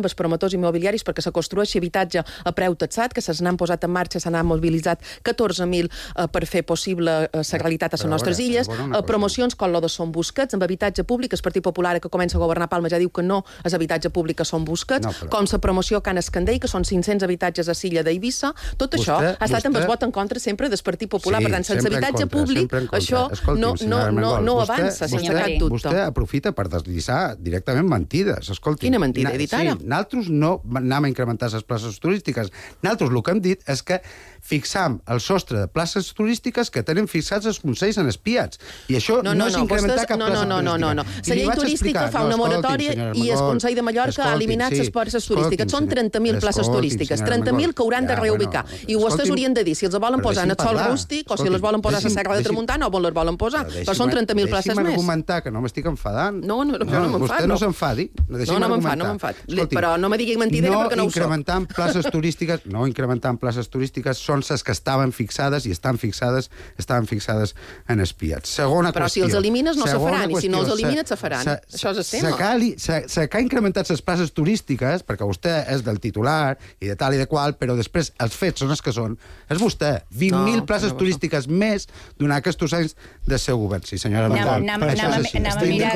S3: amb els promotors immobiliaris perquè se construeixi habitatge a preu taxat, que se n'han posat en marxa, se n'han mobilitzat catorze mil eh, per fer possible la eh, realitat a les nostres veure, illes. Eh, promocions com lo de Som Busquets, amb habitatge públic, el Partit Popular que comença a governar Palma ja diu que no és habitatge públic que són Busquets, no, però... com la promoció Can Escandell, que són cinc-cents habitatges a Silla d'Eivissa. Tot vostè, això ha estat vostè... amb el vot en contra sempre del Partit Popular. Sí, per tant, sense habitatge contra, públic, això Escolti'm, no, no, no, no avança, sense cap dubte.
S4: Vostè aprofita per deslliçar directament mentides. Escolti,
S3: quina mentida, he dit ara?
S4: Sí, nosaltres no anem a incrementar les places turístiques. Nosaltres el que hem dit és que fixam el sostre de places turístiques que tenen fixats els consells en espiats. I això no, no, no és incrementar vostès, cap
S3: no,
S4: plaça
S3: no, no, no, no, no. La llei turística fa una moratòria i el Consell de Mallorca ha eliminat les places turístiques. Són trenta mil places turístiques, trenta mil que hauran de reubicar. I vostès haurien de dir si els volen posar en el sol rústic o si les volen posar a la Serra de Tramuntana o on les volen posar. Però són trenta mil places més.
S4: Deixi'm argumentar, que no m'estic enfadant.
S3: No, no, jo no m'enfad.
S4: Vostè no s'enfadi.
S3: No, no m'enfad, no m'enfad. Però no me digui mentidera perquè no ho soc.
S4: No incrementant places turístiques, no incrementant places turístiques són les que estaven fixades i estan fixades, estaven fixades en espiats. Segona
S3: però
S4: qüestió.
S3: Però si els elimines no se faran, i si no els elimines se faran. Això és el tema.
S4: Se que ha incrementat les places turístiques, perquè vostè és del titular i de tal i de qual, però després els fets són els que són, és vostè. vint mil places turístiques més durant aquests anys del seu govern. Sí, senyora Mangol.
S5: Estic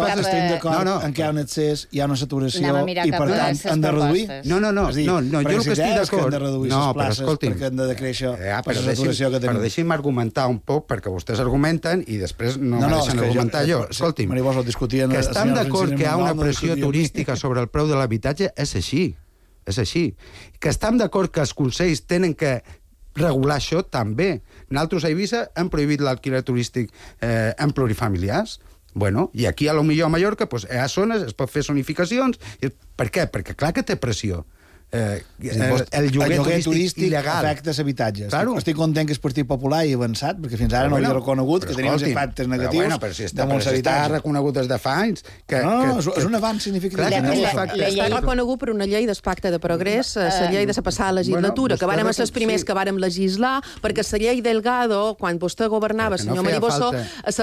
S5: d'acord en què hi ha un excés, hi ha una saturació i, per tant, han de reduir.
S4: No, no, no. Jo el que estic d'acord...
S5: Han de reduir les places perquè han de decréixer la saturació que tenim.
S4: Però deixi'm argumentar un poc, perquè vostès argumenten i després no, no, no me deixen argumentar jo. Escolti'm, que estem d'acord que hi ha una pressió turística sobre el preu de l'habitatge, és així. És així. Que estem d'acord que els consells tenen que regular això, també. Nosaltres a Eivissa hem prohibit l'alquiler turístic eh, en plurifamiliars. Bueno, i aquí a lo millor a Mallorca pues, hi ha zones, es pot fer zonificacions. Per què? Perquè clar que té pressió. Eh, el, el lloguer, el lloguer turístic, turístic il·legal
S5: afecta els habitatges.
S4: Claro.
S5: Estic content que el Partit Popular hi ha avançat, perquè fins ara però no bueno, havia reconegut que tenia uns efectes negatius
S4: bueno, però si està, de molts però si està reconegut des de fa anys. Que,
S5: no, no,
S4: que,
S5: és un avanç significatiu.
S3: La, la, la, la llei... Està reconegut per una llei del Pacte de Progrés, la uh, llei de la passada legislatura, bueno, que vàrem ser els primers sí. que vàrem legislar, perquè la llei Delgado, quan vostè governava, no senyor Mariboso,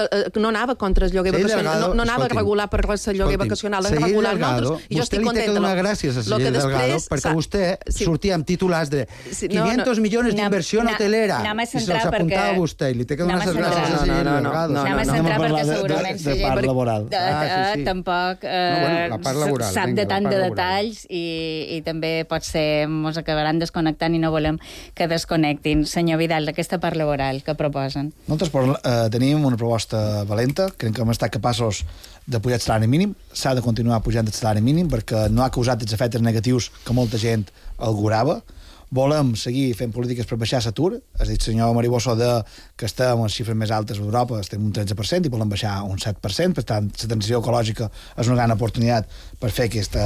S3: no anava contra el lloguer sí, vacacional, no, no anava a regular per res el lloguer vacacional, en regular nosaltres, i jo estic contenta.
S4: Vostè li té que donar gràcies a la llei Delgado, perquè vostè sortia amb titulars de quinientos milions d'inversió hotelera i se'ls apuntava a vostè i li té que donar les gràcies a la llei Delgado.
S2: Anem a centrar perquè segurament
S5: de part laboral.
S2: Tampoc sap de tant de detalls i també pot ser mos acabaran desconnectant i no volem que desconnectin. Senyor Vidal, d'aquesta part laboral que proposen?
S5: Nosaltres tenim una proposta valenta, crec que hem estat capaços de pujar el salari mínim, s'ha de continuar pujant el salari mínim perquè no ha causat els efectes negatius que molta gent augurava. Volem seguir fent polítiques per baixar l'atur. Has dit, senyor Mariboso, de que estem a les xifres més altes d'Europa, estem un tretze per cent i volem baixar un set per cent. Per tant, la transició ecològica és una gran oportunitat per fer aquesta,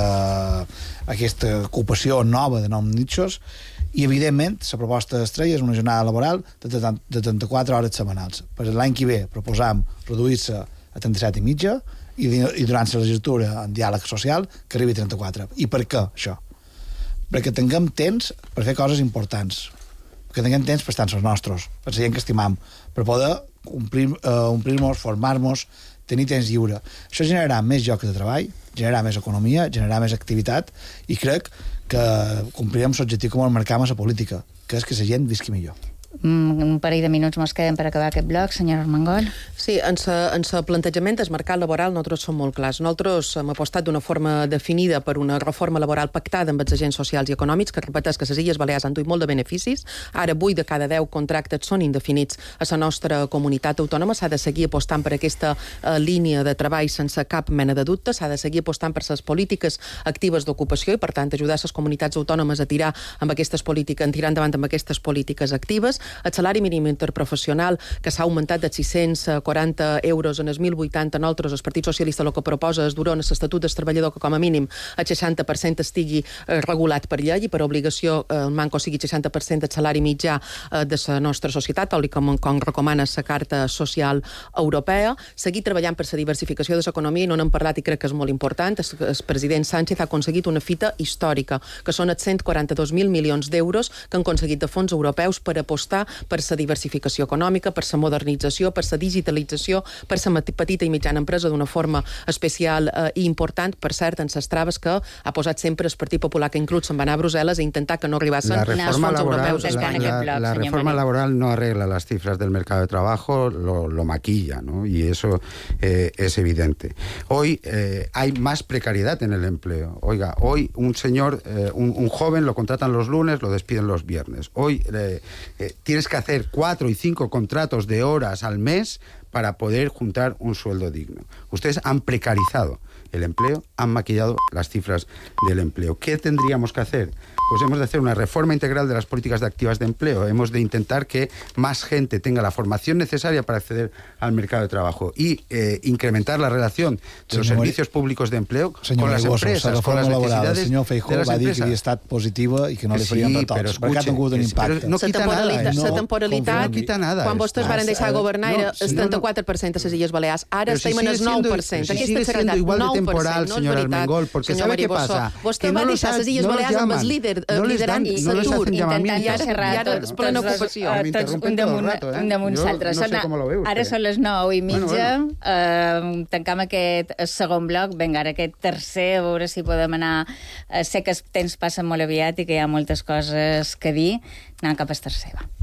S5: aquesta ocupació nova de nous nichos. I, evidentment, la proposta estrella és una jornada laboral de trenta-quatre hores setmanals. Per l'any que ve proposam reduir-se a trenta-set i mitja i, i durant la legislatura en diàleg social que arribi a trenta-quatre. I per què això? Perquè tinguem temps per fer coses importants, perquè tinguem temps per estar amb els nostres, per la gent que estimam, per poder omplir-nos, formar-nos, tenir temps lliure. Això generarà més llocs de treball, generarà més economia, generarà més activitat i crec que complirem l'objectiu que ens marcam a la política, que és que la gent visqui millor.
S2: Un parell de minuts mos queden per acabar aquest bloc, senyora Armengol.
S3: Sí, en el plantejament del mercat laboral nosaltres som molt clars. Nosaltres hem apostat d'una forma definida per una reforma laboral pactada amb els agents socials i econòmics, que repeteix que les Illes Balears han duit molt de beneficis. Ara vuit de cada deu contractes són indefinits a la nostra comunitat autònoma. S'ha de seguir apostant per aquesta uh, línia de treball sense cap mena de dubte. S'ha de seguir apostant per les polítiques actives d'ocupació i, per tant, ajudar les comunitats autònomes a tirar amb aquestes polítiques, a tirar endavant amb aquestes polítiques actives. El salari mínim interprofessional, que s'ha augmentat de sis-cents quaranta euros en el mil vuitanta, nosaltres, el Partit Socialista, el que proposa és dur en l'Estatut del Treballador que com a mínim el seixanta per cent estigui regulat per llei i per obligació el manco sigui el seixanta per cent del salari mitjà de la nostra societat, tal com, com recomana la Carta Social Europea. Seguir treballant per la diversificació de l'economia, i no n'hem parlat i crec que és molt important. El, el president Sánchez ha aconseguit una fita històrica, que són els cent quaranta-dos mil milions d'euros que han aconseguit de fons europeus per apostar apostar per la diversificació econòmica, per la modernització, per la digitalització, per la petita i mitjana empresa d'una forma especial eh, i important, per cert, en les traves que ha posat sempre el Partit Popular, que inclús se'n va anar a Brussel·les a intentar que no arribassin
S4: la
S3: els fons
S4: laboral,
S3: europeus.
S4: La, la, la, la reforma laboral no arregla las cifras del mercado de trabajo, lo, lo maquilla, ¿no? Y eso eh, es evidente. Hoy eh, hay más precariedad en el empleo. Oiga, hoy un señor, eh, un, un joven lo contratan los lunes, lo despiden los viernes. Hoy eh, eh, tienes que hacer cuatro y cinco contratos de horas al mes para poder juntar un sueldo digno. Ustedes han precarizado el empleo, han maquillado las cifras del empleo. ¿Qué tendríamos que hacer? Pues hemos de hacer una reforma integral de las políticas de activas de empleo. Hemos de intentar que más gente tenga la formación necesaria para acceder al mercado de trabajo y eh, incrementar la relación de
S5: señor,
S4: los servicios públicos de empleo
S5: señor
S4: con las
S5: Bosso,
S4: empresas, con las necesidades
S5: el senyor Feijóo
S4: de las
S5: va dir
S4: empresas.
S5: que havia estat positiva i que no li
S4: Sí,
S5: farien retocs,
S4: però
S5: perquè ha
S4: escuche,
S5: tingut un
S4: es-
S5: impacte.
S4: pero no
S3: La
S4: quita nada,
S3: temporalitat,
S4: eh?
S3: la
S4: No,
S3: temporalitat
S4: no quita nada.
S3: quan vostès
S4: Ah,
S3: varen deixar
S4: eh,
S3: governar, era
S4: no,
S3: el
S4: si no,
S3: setanta-quatre per cent a les Illes Balears. Ara
S4: Pero si
S3: estem en
S4: sigue
S3: el nou
S4: siendo-
S3: per cent.
S4: si
S3: Aquesta
S4: sigue
S3: és la
S4: siendo
S3: realitat.
S4: igual de
S3: nou per cent,
S4: temporal,
S3: no és
S4: señor
S3: veritat,
S4: Armengol, porque
S3: senyor
S4: ¿sabe qué
S3: Mariboso.
S4: pasa?
S3: Vostè
S4: Que
S3: va
S4: no los
S3: deixar
S4: han-
S3: les Illes
S4: no los
S3: Balears amb el
S4: llaman,
S3: líder, eh,
S4: no les
S3: liderant
S4: dan- no les
S3: l'atur.
S4: hacen llamamientos.
S3: I ara, i ara és plena ocupació.
S4: Me
S2: tots
S4: interrumpen
S2: un
S4: todo el
S2: damunt,
S4: rato, eh?
S2: un damunt
S4: Yo
S2: s'altre.
S4: no sé
S2: Sona-
S4: cómo lo ve usted.
S2: Ara són les nou i mitja.
S4: Bueno, bueno.
S2: Eh, tancam aquest segon bloc. Vinga, ara aquest tercer, a veure si podem anar... Eh, sé que els temps passen molt aviat i que hi ha moltes coses que dir. Anem cap al tercer, va.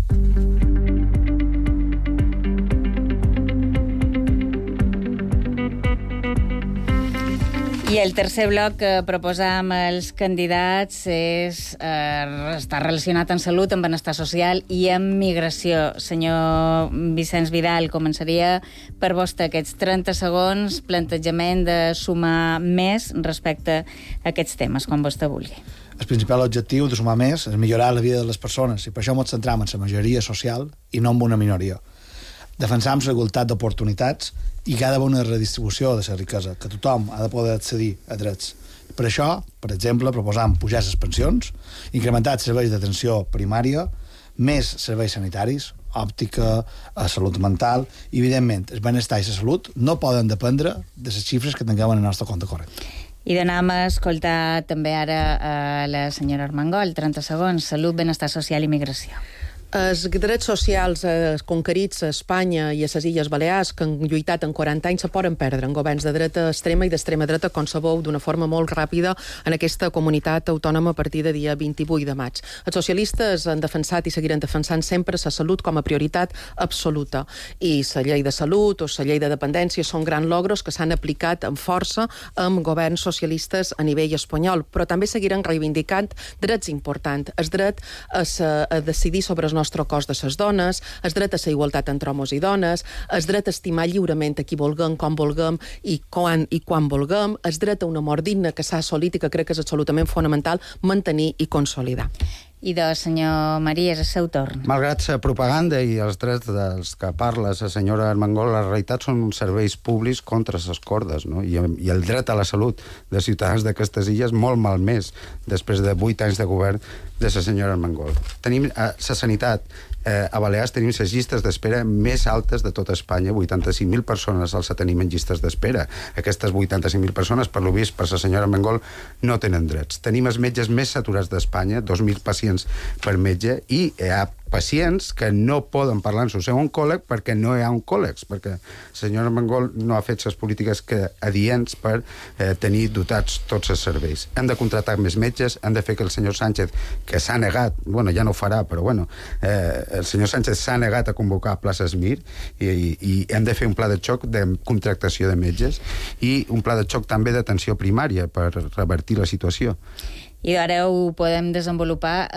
S2: I el tercer bloc que proposam als candidats és, eh, està relacionat amb salut, amb benestar social i amb migració. Senyor Vicenç Vidal, començaria per vostè aquests trenta segons, plantejament de sumar més respecte a aquests temes, quan vostè vulgui.
S5: El principal objectiu de sumar més és millorar la vida de les persones i per això ens centram en la majoria social i no en una minoria. Defensam la igualtat d'oportunitats i que ha d'haver una redistribució de la riquesa, que tothom ha de poder accedir a drets. Per això, per exemple, proposam pujar les pensions, incrementar els serveis d'atenció primària, més serveis sanitaris, òptica, salut mental, i, evidentment, el benestar i la salut no poden dependre de les xifres que tinguem en el nostre compte corrent.
S2: I d'anem a escoltar també ara a la senyora Armengol, trenta segons, salut, benestar social i migració.
S3: Els drets socials eh, conquerits a Espanya i a les Illes Balears, que han lluitat en quaranta anys, se poden perdre en governs de dreta extrema i d'extrema dreta, com sabeu, d'una forma molt ràpida en aquesta comunitat autònoma a partir de dia vint-i-vuit de maig. Els socialistes han defensat i seguiran defensant sempre la salut com a prioritat absoluta. I la llei de salut o la llei de dependència són grans logros que s'han aplicat amb força amb governs socialistes a nivell espanyol, però també seguiran reivindicant drets importants. El dret a, sa, a decidir sobre el nostre cos de les dones, el dret a la igualtat entre homes i dones, el dret a estimar lliurement a qui vulguem, com vulguem i quan i quan vulguem, el dret a una mort digna que s'ha assolit i que crec que és absolutament fonamental mantenir i consolidar.
S2: I de senyor Maria, és el seu torn.
S4: Malgrat la propaganda i els drets dels que parla la senyora Armengol, la realitat són uns serveis públics contra les cordes, no? I, i el dret a la salut de ciutadans d'aquestes illes molt malmès després de vuit anys de govern de la senyora Armengol. Tenim eh, la sanitat. Eh, a Balears tenim les llistes d'espera més altes de tota Espanya, vuitanta-cinc mil persones els tenim en llistes d'espera. Aquestes vuitanta-cinc mil persones, per lo vist, per la senyora Armengol, no tenen drets. Tenim els metges més saturats d'Espanya, dos mil pacients per metge, i hi ha pacients que no poden parlar amb el seu oncòleg perquè no hi ha oncòlegs, perquè la senyora Armengol no ha fet les polítiques que adients per eh, tenir dotats tots els serveis. Hem de contractar més metges, hem de fer que el senyor Sánchez, que s'ha negat, bueno, ja no ho farà, però bueno, eh, el senyor Sánchez s'ha negat a convocar places Mir i, i, i hem de fer un pla de xoc de contractació de metges i un pla de xoc també d'atenció primària per revertir la situació.
S2: I ara ho podem desenvolupar.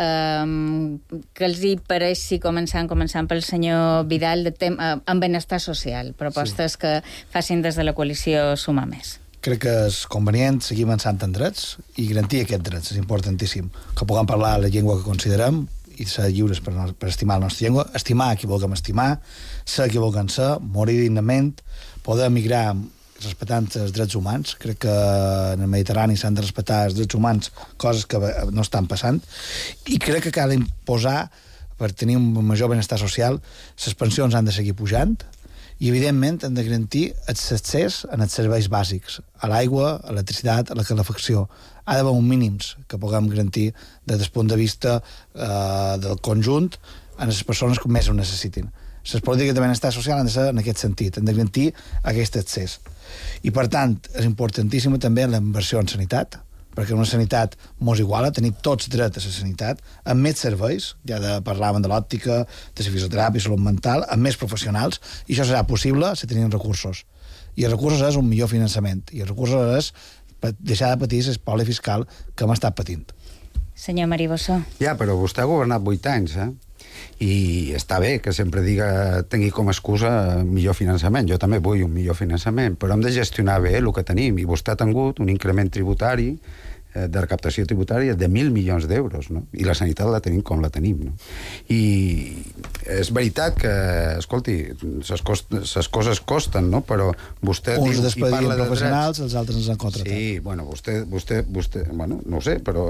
S2: Eh, que els hi pareix si començant, començant pel senyor Vidal, de tem eh, en benestar social, propostes sí. que facin des de la coalició Sumar Més.
S5: Crec que és convenient seguir avançant en drets i garantir aquests drets, és importantíssim. Que puguem parlar la llengua que considerem i ser lliures per, no, per estimar la nostra llengua, estimar qui vulguem estimar, ser qui vulguem ser, morir dignament, poder emigrar respectant els drets humans. Crec que en el Mediterrani s'han de respectar els drets humans, coses que no estan passant, i crec que cal imposar, per tenir un major benestar social, les pensions han de seguir pujant i, evidentment, han de garantir l'accés en els serveis bàsics, a l'aigua, a l'electricitat, a la calefacció. Ha d'haver uns mínims que puguem garantir des del punt de vista eh, del conjunt a les persones que més ho necessitin. Les polítiques de benestar social han de ser en aquest sentit, han de garantir aquest accés. I, per tant, és importantíssima també la inversió en sanitat, perquè una sanitat mos iguala, tenir tots dret a la sanitat, amb més serveis, ja de, parlàvem de l'òptica, de la fisioteràpia, salut mental, amb més professionals, i això serà possible si tenim recursos. I els recursos és un millor finançament, i els recursos és deixar de patir l'espoli fiscal que hem estat patint.
S2: Senyor Maribossó.
S4: Ja, però vostè ha governat vuit anys, eh? I està bé que sempre diga, tingui com a excusa millor finançament. Jo també vull un millor finançament, però hem de gestionar bé el que tenim. I vostè ha tingut un increment tributari, eh, de recaptació tributària de mil milions d'euros, no? I la sanitat la tenim com la tenim, no? I és veritat que, escolti, les coses costen, no? Però vostè
S5: uns
S4: diu,
S5: despedien
S4: de
S5: professionals,
S4: drets.
S5: els altres ens han contratat.
S4: Sí, bueno, vostè, vostè, vostè, bueno, no ho sé, però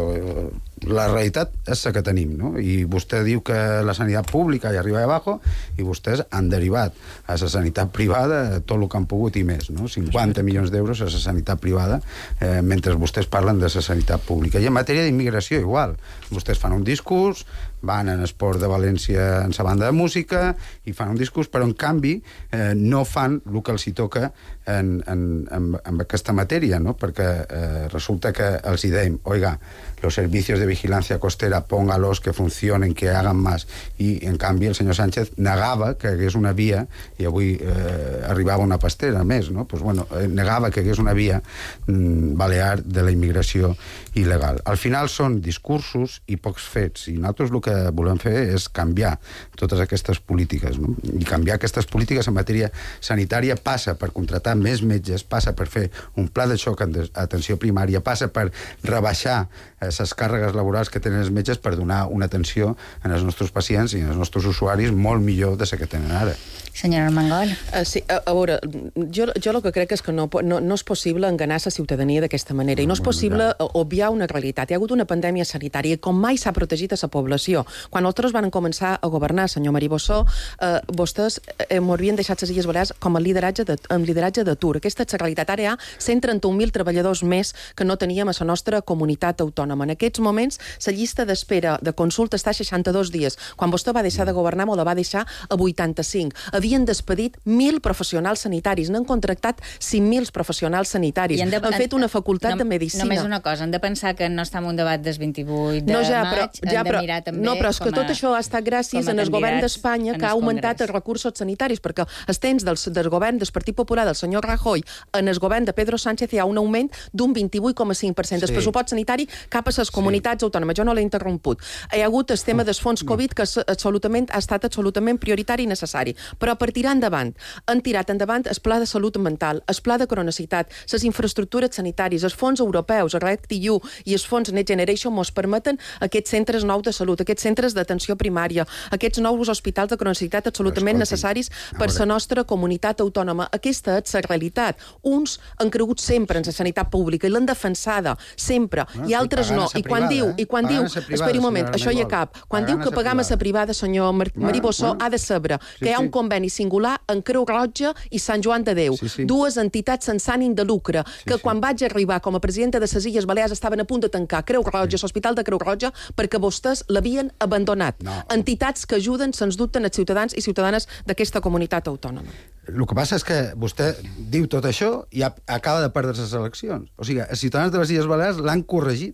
S4: la realitat és la que tenim, no? I vostè diu que la sanitat pública ja arriba abajo i vostès han derivat a la sanitat privada tot el que han pogut i més, no? cinquanta milions d'euros a la sanitat privada, eh, mentre vostès parlen de la sanitat pública. I en matèria d'immigració, igual. Vostès fan un discurs, van en Esport de València en la banda de música i fan un discurs, però en canvi eh, no fan el que els hi toca en, en, en, en aquesta matèria, no? Perquè eh, resulta que els hi dèiem, oiga, los servicios de vigilancia costera póngalos, que funcionen, que hagan más. I, en canvi, el senyor Sánchez negava que hagués una via, i avui eh, arribava una pastera més, no? Pues, bueno, eh, negava que hagués una via mm, balear de la immigració il·legal. Al final són discursos i pocs fets, i nosaltres el que volem fer és canviar totes aquestes polítiques, no? I canviar aquestes polítiques en matèria sanitària passa per contratar més metges, passa per fer un pla de xoc en atenció primària, passa per rebaixar les càrregues laborals que tenen els metges per donar una atenció als nostres pacients i als nostres usuaris molt millor de la que tenen ara.
S2: Senyora Armengol.
S3: Uh, sí, a, a veure, jo, jo el que crec és que no, no, no és possible enganar la ciutadania d'aquesta manera, i no és possible obviar una realitat. Hi ha hagut una pandèmia sanitària i com mai s'ha protegit a la població. Quan nosaltres van començar a governar, senyor Maribossó, eh, vostès eh, m'ho havien deixat les Illes Balears com a lideratge de, amb lideratge d'atur. Aquesta és la realitat. Ara hi ha cent trenta-un mil treballadors més que no teníem a la nostra comunitat autònoma. En aquests moments, la llista d'espera de consulta està a seixanta-dos dies. Quan vostè va deixar de governar, m'ho la va deixar a vuitanta-cinc. Havien despedit mil professionals sanitaris, n'han contractat cinc mil professionals sanitaris.
S2: De,
S3: han fet una facultat
S2: no,
S3: de medicina.
S2: Només una cosa, han de pensar que no està en un debat del vint-i-vuit de
S3: no, ja,
S2: maig,
S3: però, ja,
S2: han de
S3: però,
S2: mirar també
S3: no, però és que
S2: a,
S3: tot això ha estat gràcies en el govern d'Espanya, que ha augmentat els recursos sanitaris, perquè els temps del, del govern del Partit Popular del senyor Rajoy en el govern de Pedro Sánchez hi ha un augment d'un vint-i-vuit coma cinc per cent del sí. pressupost sanitari cap a les comunitats sí. autònomes. Jo no l'he interromput. Hi ha hagut el tema dels fons Covid, que absolutament, ha estat absolutament prioritari i necessari. Però per tirar endavant, han tirat endavant el pla de salut mental, el pla de cronicitat, les infraestructures sanitàries, els fons europeus, el REACT-E U i els fons Next Generation mos permeten aquests centres nous de salut, aquests centres d'atenció primària, aquests nous hospitals de cronicitat absolutament
S4: escolti,
S3: necessaris per la nostra comunitat autònoma. Aquesta és la realitat. Uns han cregut sempre en la sanitat pública i l'han defensada, sempre, no, i altres no. I quan diu, i quan diu, esperi un moment, això hi ha cap, quan diu que pagam a la privada, senyor Maribossó, ha de saber que hi ha un conveni singular en Creu Roja i Sant Joan de Déu, dues entitats sense ànim de lucre, que quan vaig arribar com a presidenta de les Illes Balears estaven a punt de tancar Creu Roja, l'Hospital de Creu Roja, perquè vostès l'havien abandonat. Entitats que ajuden, sens dubte, els ciutadans i ciutadanes d'aquesta comunitat autònoma.
S4: El que passa és que vostè diu tot això i acaba de perdre les eleccions. O sigui, els ciutadans de les Illes Balears l'han corregit.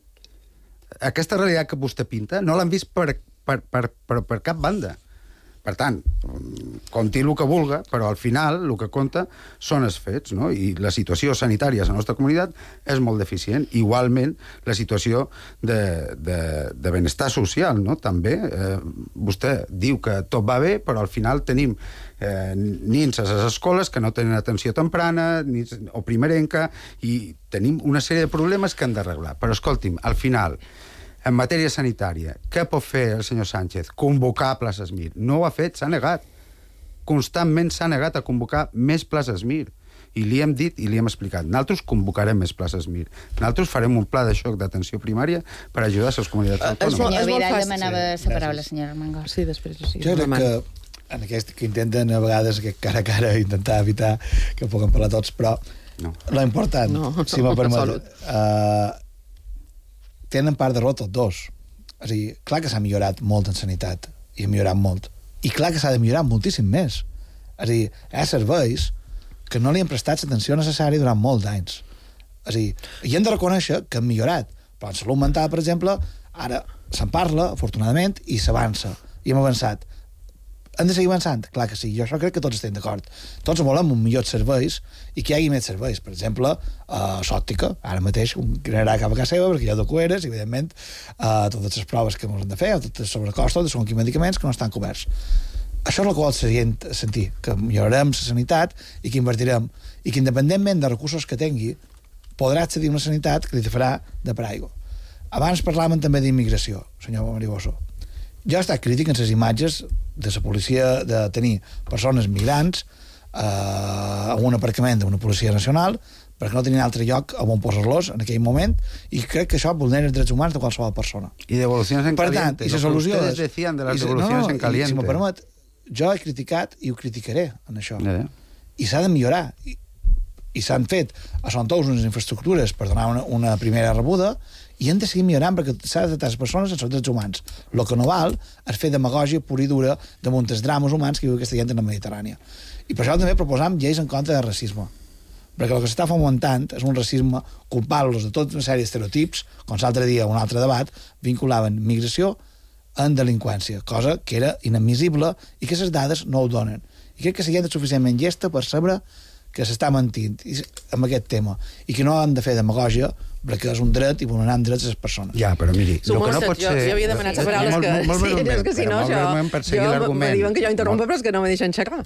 S4: Aquesta realitat que vostè pinta no l'han vist per, per, per, per, per cap banda. Per tant, conti el que vulga, però al final el que compta són els fets, no? I la situació sanitària a la nostra comunitat és molt deficient. Igualment, la situació de, de, de benestar social, no? També. Eh, vostè diu que tot va bé, però al final tenim eh, nins a les escoles que no tenen atenció temprana nins, o primerenca, i tenim una sèrie de problemes que han d'arreglar. Però escolti'm, al final, en matèria sanitària, què pot fer el senyor Sánchez? Convocar places Mir. No ho ha fet, s'ha negat. Constantment s'ha negat a convocar més places Mir. I li hem dit i li hem explicat. Nosaltres convocarem més places Mir. Nosaltres farem un pla de xoc d'atenció primària per ajudar les comunitats autònomes.
S2: El senyor Vidal demanava la paraula, senyora Armengol.
S3: Sí, després. Sí,
S5: jo crec que en aquest que intenten a vegades que cara a cara intentar evitar que puguem parlar tots, però no. Lo important, no, no, si m'ho permet, uh, tenen part de raó tots dos. És a dir, clar que s'ha millorat molt en sanitat i ha millorat molt. I clar que s'ha de millorar moltíssim més. És a dir, hi ha serveis que no li han prestat l'atenció necessària durant molts anys. És a dir, i hem de reconèixer que han millorat. Però en salut mental, per exemple, ara se'n parla, afortunadament, i s'avança. I hem avançat. Hem de seguir avançant? Clar que sí, jo això crec que tots estem d'acord. Tots volem un millor serveis i que hi hagi més serveis. Per exemple, uh, Sòptica, ara mateix un crearà cap a casa seva perquè hi ha docueres i, evidentment, uh, totes les proves que ens han de fer, totes les sobrecostos, són aquí medicaments que no estan coberts. Això és el que vol sentir, que millorarem la sanitat i que invertirem, i que independentment de recursos que tingui, podrà accedir a una sanitat que li farà de paraigua. Abans parlàvem també d'immigració, senyor Mariboso. Jo he estat crític en les imatges de la policia de tenir persones migrants eh, a un aparcament d'una policia nacional perquè no tenien altre lloc on posar-los en aquell moment, i crec que això vulnera els drets humans de qualsevol persona.
S4: I devolucions en
S5: per
S4: caliente.
S5: Tant, i la solució és...
S4: decían de les devolucions
S5: no,
S4: en caliente.
S5: I, si me permet, jo he criticat i ho criticaré en això.
S4: Eh.
S5: I s'ha de millorar. I, i s'han fet a Son Tous unes infraestructures per donar una, una primera rebuda, i hem de seguir millorant perquè s'ha de tractar les persones en els drets humans. El que no val és fer demagògia pura i dura damunt els drames humans que viu aquesta gent en la Mediterrània. I per això també proposam lleis en contra del racisme. Perquè el que s'està fomentant és un racisme culpant-los de tota una sèrie d'estereotips, com l'altre dia un altre debat, vinculaven migració en delinqüència, cosa que era inadmissible i que les dades no ho donen. I crec que la gent és suficientment llesta per saber que s'està mentint amb aquest tema i que no han de fer demagògia perquè és un dret i vulnerant drets a les persones.
S4: Ja, però miri,
S3: el que no pot ser... Jo, jo havia demanat les paraules que...
S4: Molt, molt, molt
S3: sí, és que si no, jo... Jo me diuen que jo interrompo, però és que no me deixen xerrar.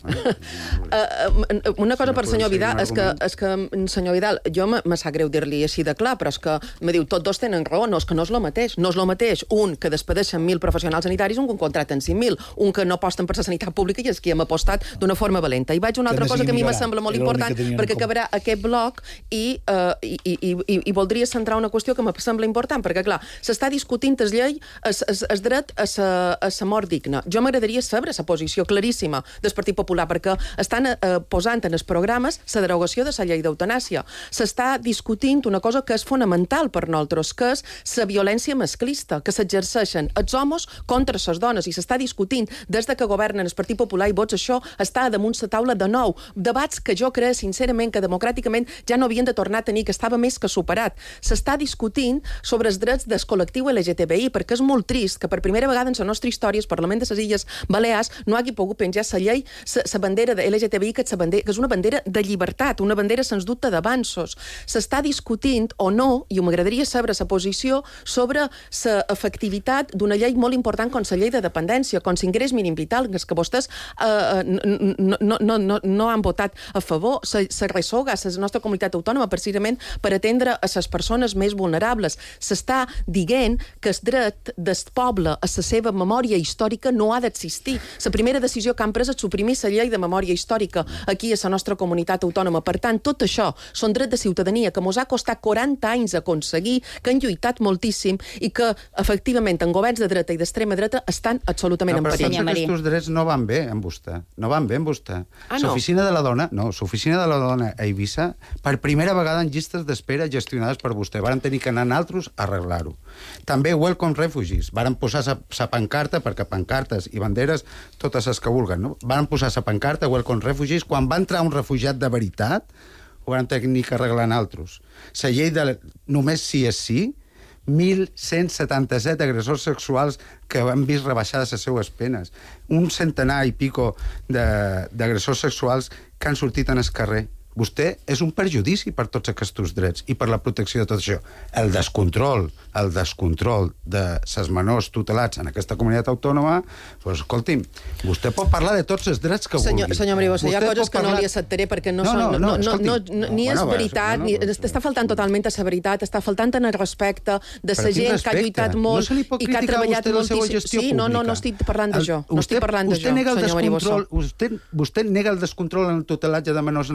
S3: Uh, una cosa per senyor Vidal, és que, és que, senyor Vidal, jo me sap greu dir-li així de clar, però és que me diu, tots dos tenen raó, no, és que no és el mateix. No és el mateix un que despedeixen mil professionals sanitaris, un que contracten cinc mil, un que no aposten per la sanitat pública i els que hem apostat d'una forma valenta. I vaig una altra cosa que a mi me sembla molt important, perquè acabarà aquest bloc i, uh, i, i, i, i voldria centrar una qüestió que me sembla important, perquè, clar, s'està discutint el llei, el dret a la mort digna. Jo m'agradaria saber la posició claríssima del Partit Popular, perquè estan eh, posant en els programes la derogació de la llei d'eutanàsia. S'està discutint una cosa que és fonamental per nosaltres, que és la violència masclista, que s'exerceixen els homes contra les dones, i s'està discutint des de que governen el Partit Popular i Vots, això està damunt la taula de nou. Debats que jo crec, sincerament, que democràticament ja no havien de tornar a tenir, que estava més que superat. S'està discutint sobre els drets del col·lectiu L G T B I, perquè és molt trist que per primera vegada en la nostra història el Parlament de les Illes Balears no hagi pogut penjar la llei, la bandera de L G T B I, que és, bandera, que és una bandera de llibertat, una bandera sens dubte d'avanços. S'està discutint o no, i m'agradaria saber la posició sobre l'efectivitat d'una llei molt important com la llei de dependència, com l'ingrés mínim vital, que vostès eh, no, no, no, no, no han votat a favor. Se resoga a la nostra comunitat autònoma precisament per atendre a les persones més vulnerables. S'està dient que el dret del poble a la seva memòria històrica no ha d'existir. La primera decisió que han pres és suprimir la llei de memòria històrica aquí a la nostra comunitat autònoma. Per tant, tot això són drets de ciutadania que ens ha costat quaranta anys aconseguir, que han lluitat moltíssim i que, efectivament, en governs de dreta i d'extrema dreta estan absolutament
S4: no,
S3: en perill.
S4: Però aquests drets no van bé amb vostè. No van bé amb vostè.
S3: Ah, no?
S4: L'oficina de la dona, no, l'oficina de la dona a Eivissa, per primera vegada en llistes d'espera gestionades per vostè. Varen tenir que anar naltros a arreglar-ho. També Welcome Refugees. Varen posar sa pancarta, perquè pancartes i banderes, totes les que vulguen, no? Varen posar sa pancarta Welcome Refugees. Quan va entrar un refugiat de veritat, ho van tenir que arreglar naltros. La llei de només sí és sí, mil cent setanta-set agressors sexuals que han vist rebaixades les seues penes. Un centenar i pico d'agressors sexuals que han sortit en el carrer. Vostè és un perjudici per tots aquests drets i per la protecció de tot això. El descontrol, el descontrol de ses menors tutelats en aquesta comunitat autònoma, doncs, escolti'm, vostè pot parlar de tots els drets que
S3: senyor,
S4: vulgui.
S3: Senyor Maribosa, hi ha coses que
S4: parlar...
S3: no li acceptaré perquè no,
S4: no,
S3: són...
S4: no, no,
S3: no, no, no, no, ni
S4: bueno,
S3: és veritat,
S4: bueno,
S3: ni,
S4: bueno,
S3: està faltant totalment a la veritat, està faltant en el respecte de la gent que ha lluitat molt
S4: no se li pot
S3: i que ha treballat moltíssim. Sí, no, no, no estic parlant de jo. No estic parlant de jo, senyor Maribosa.
S4: Vostè nega el descontrol en el tutelatge de menors en aquesta comunitat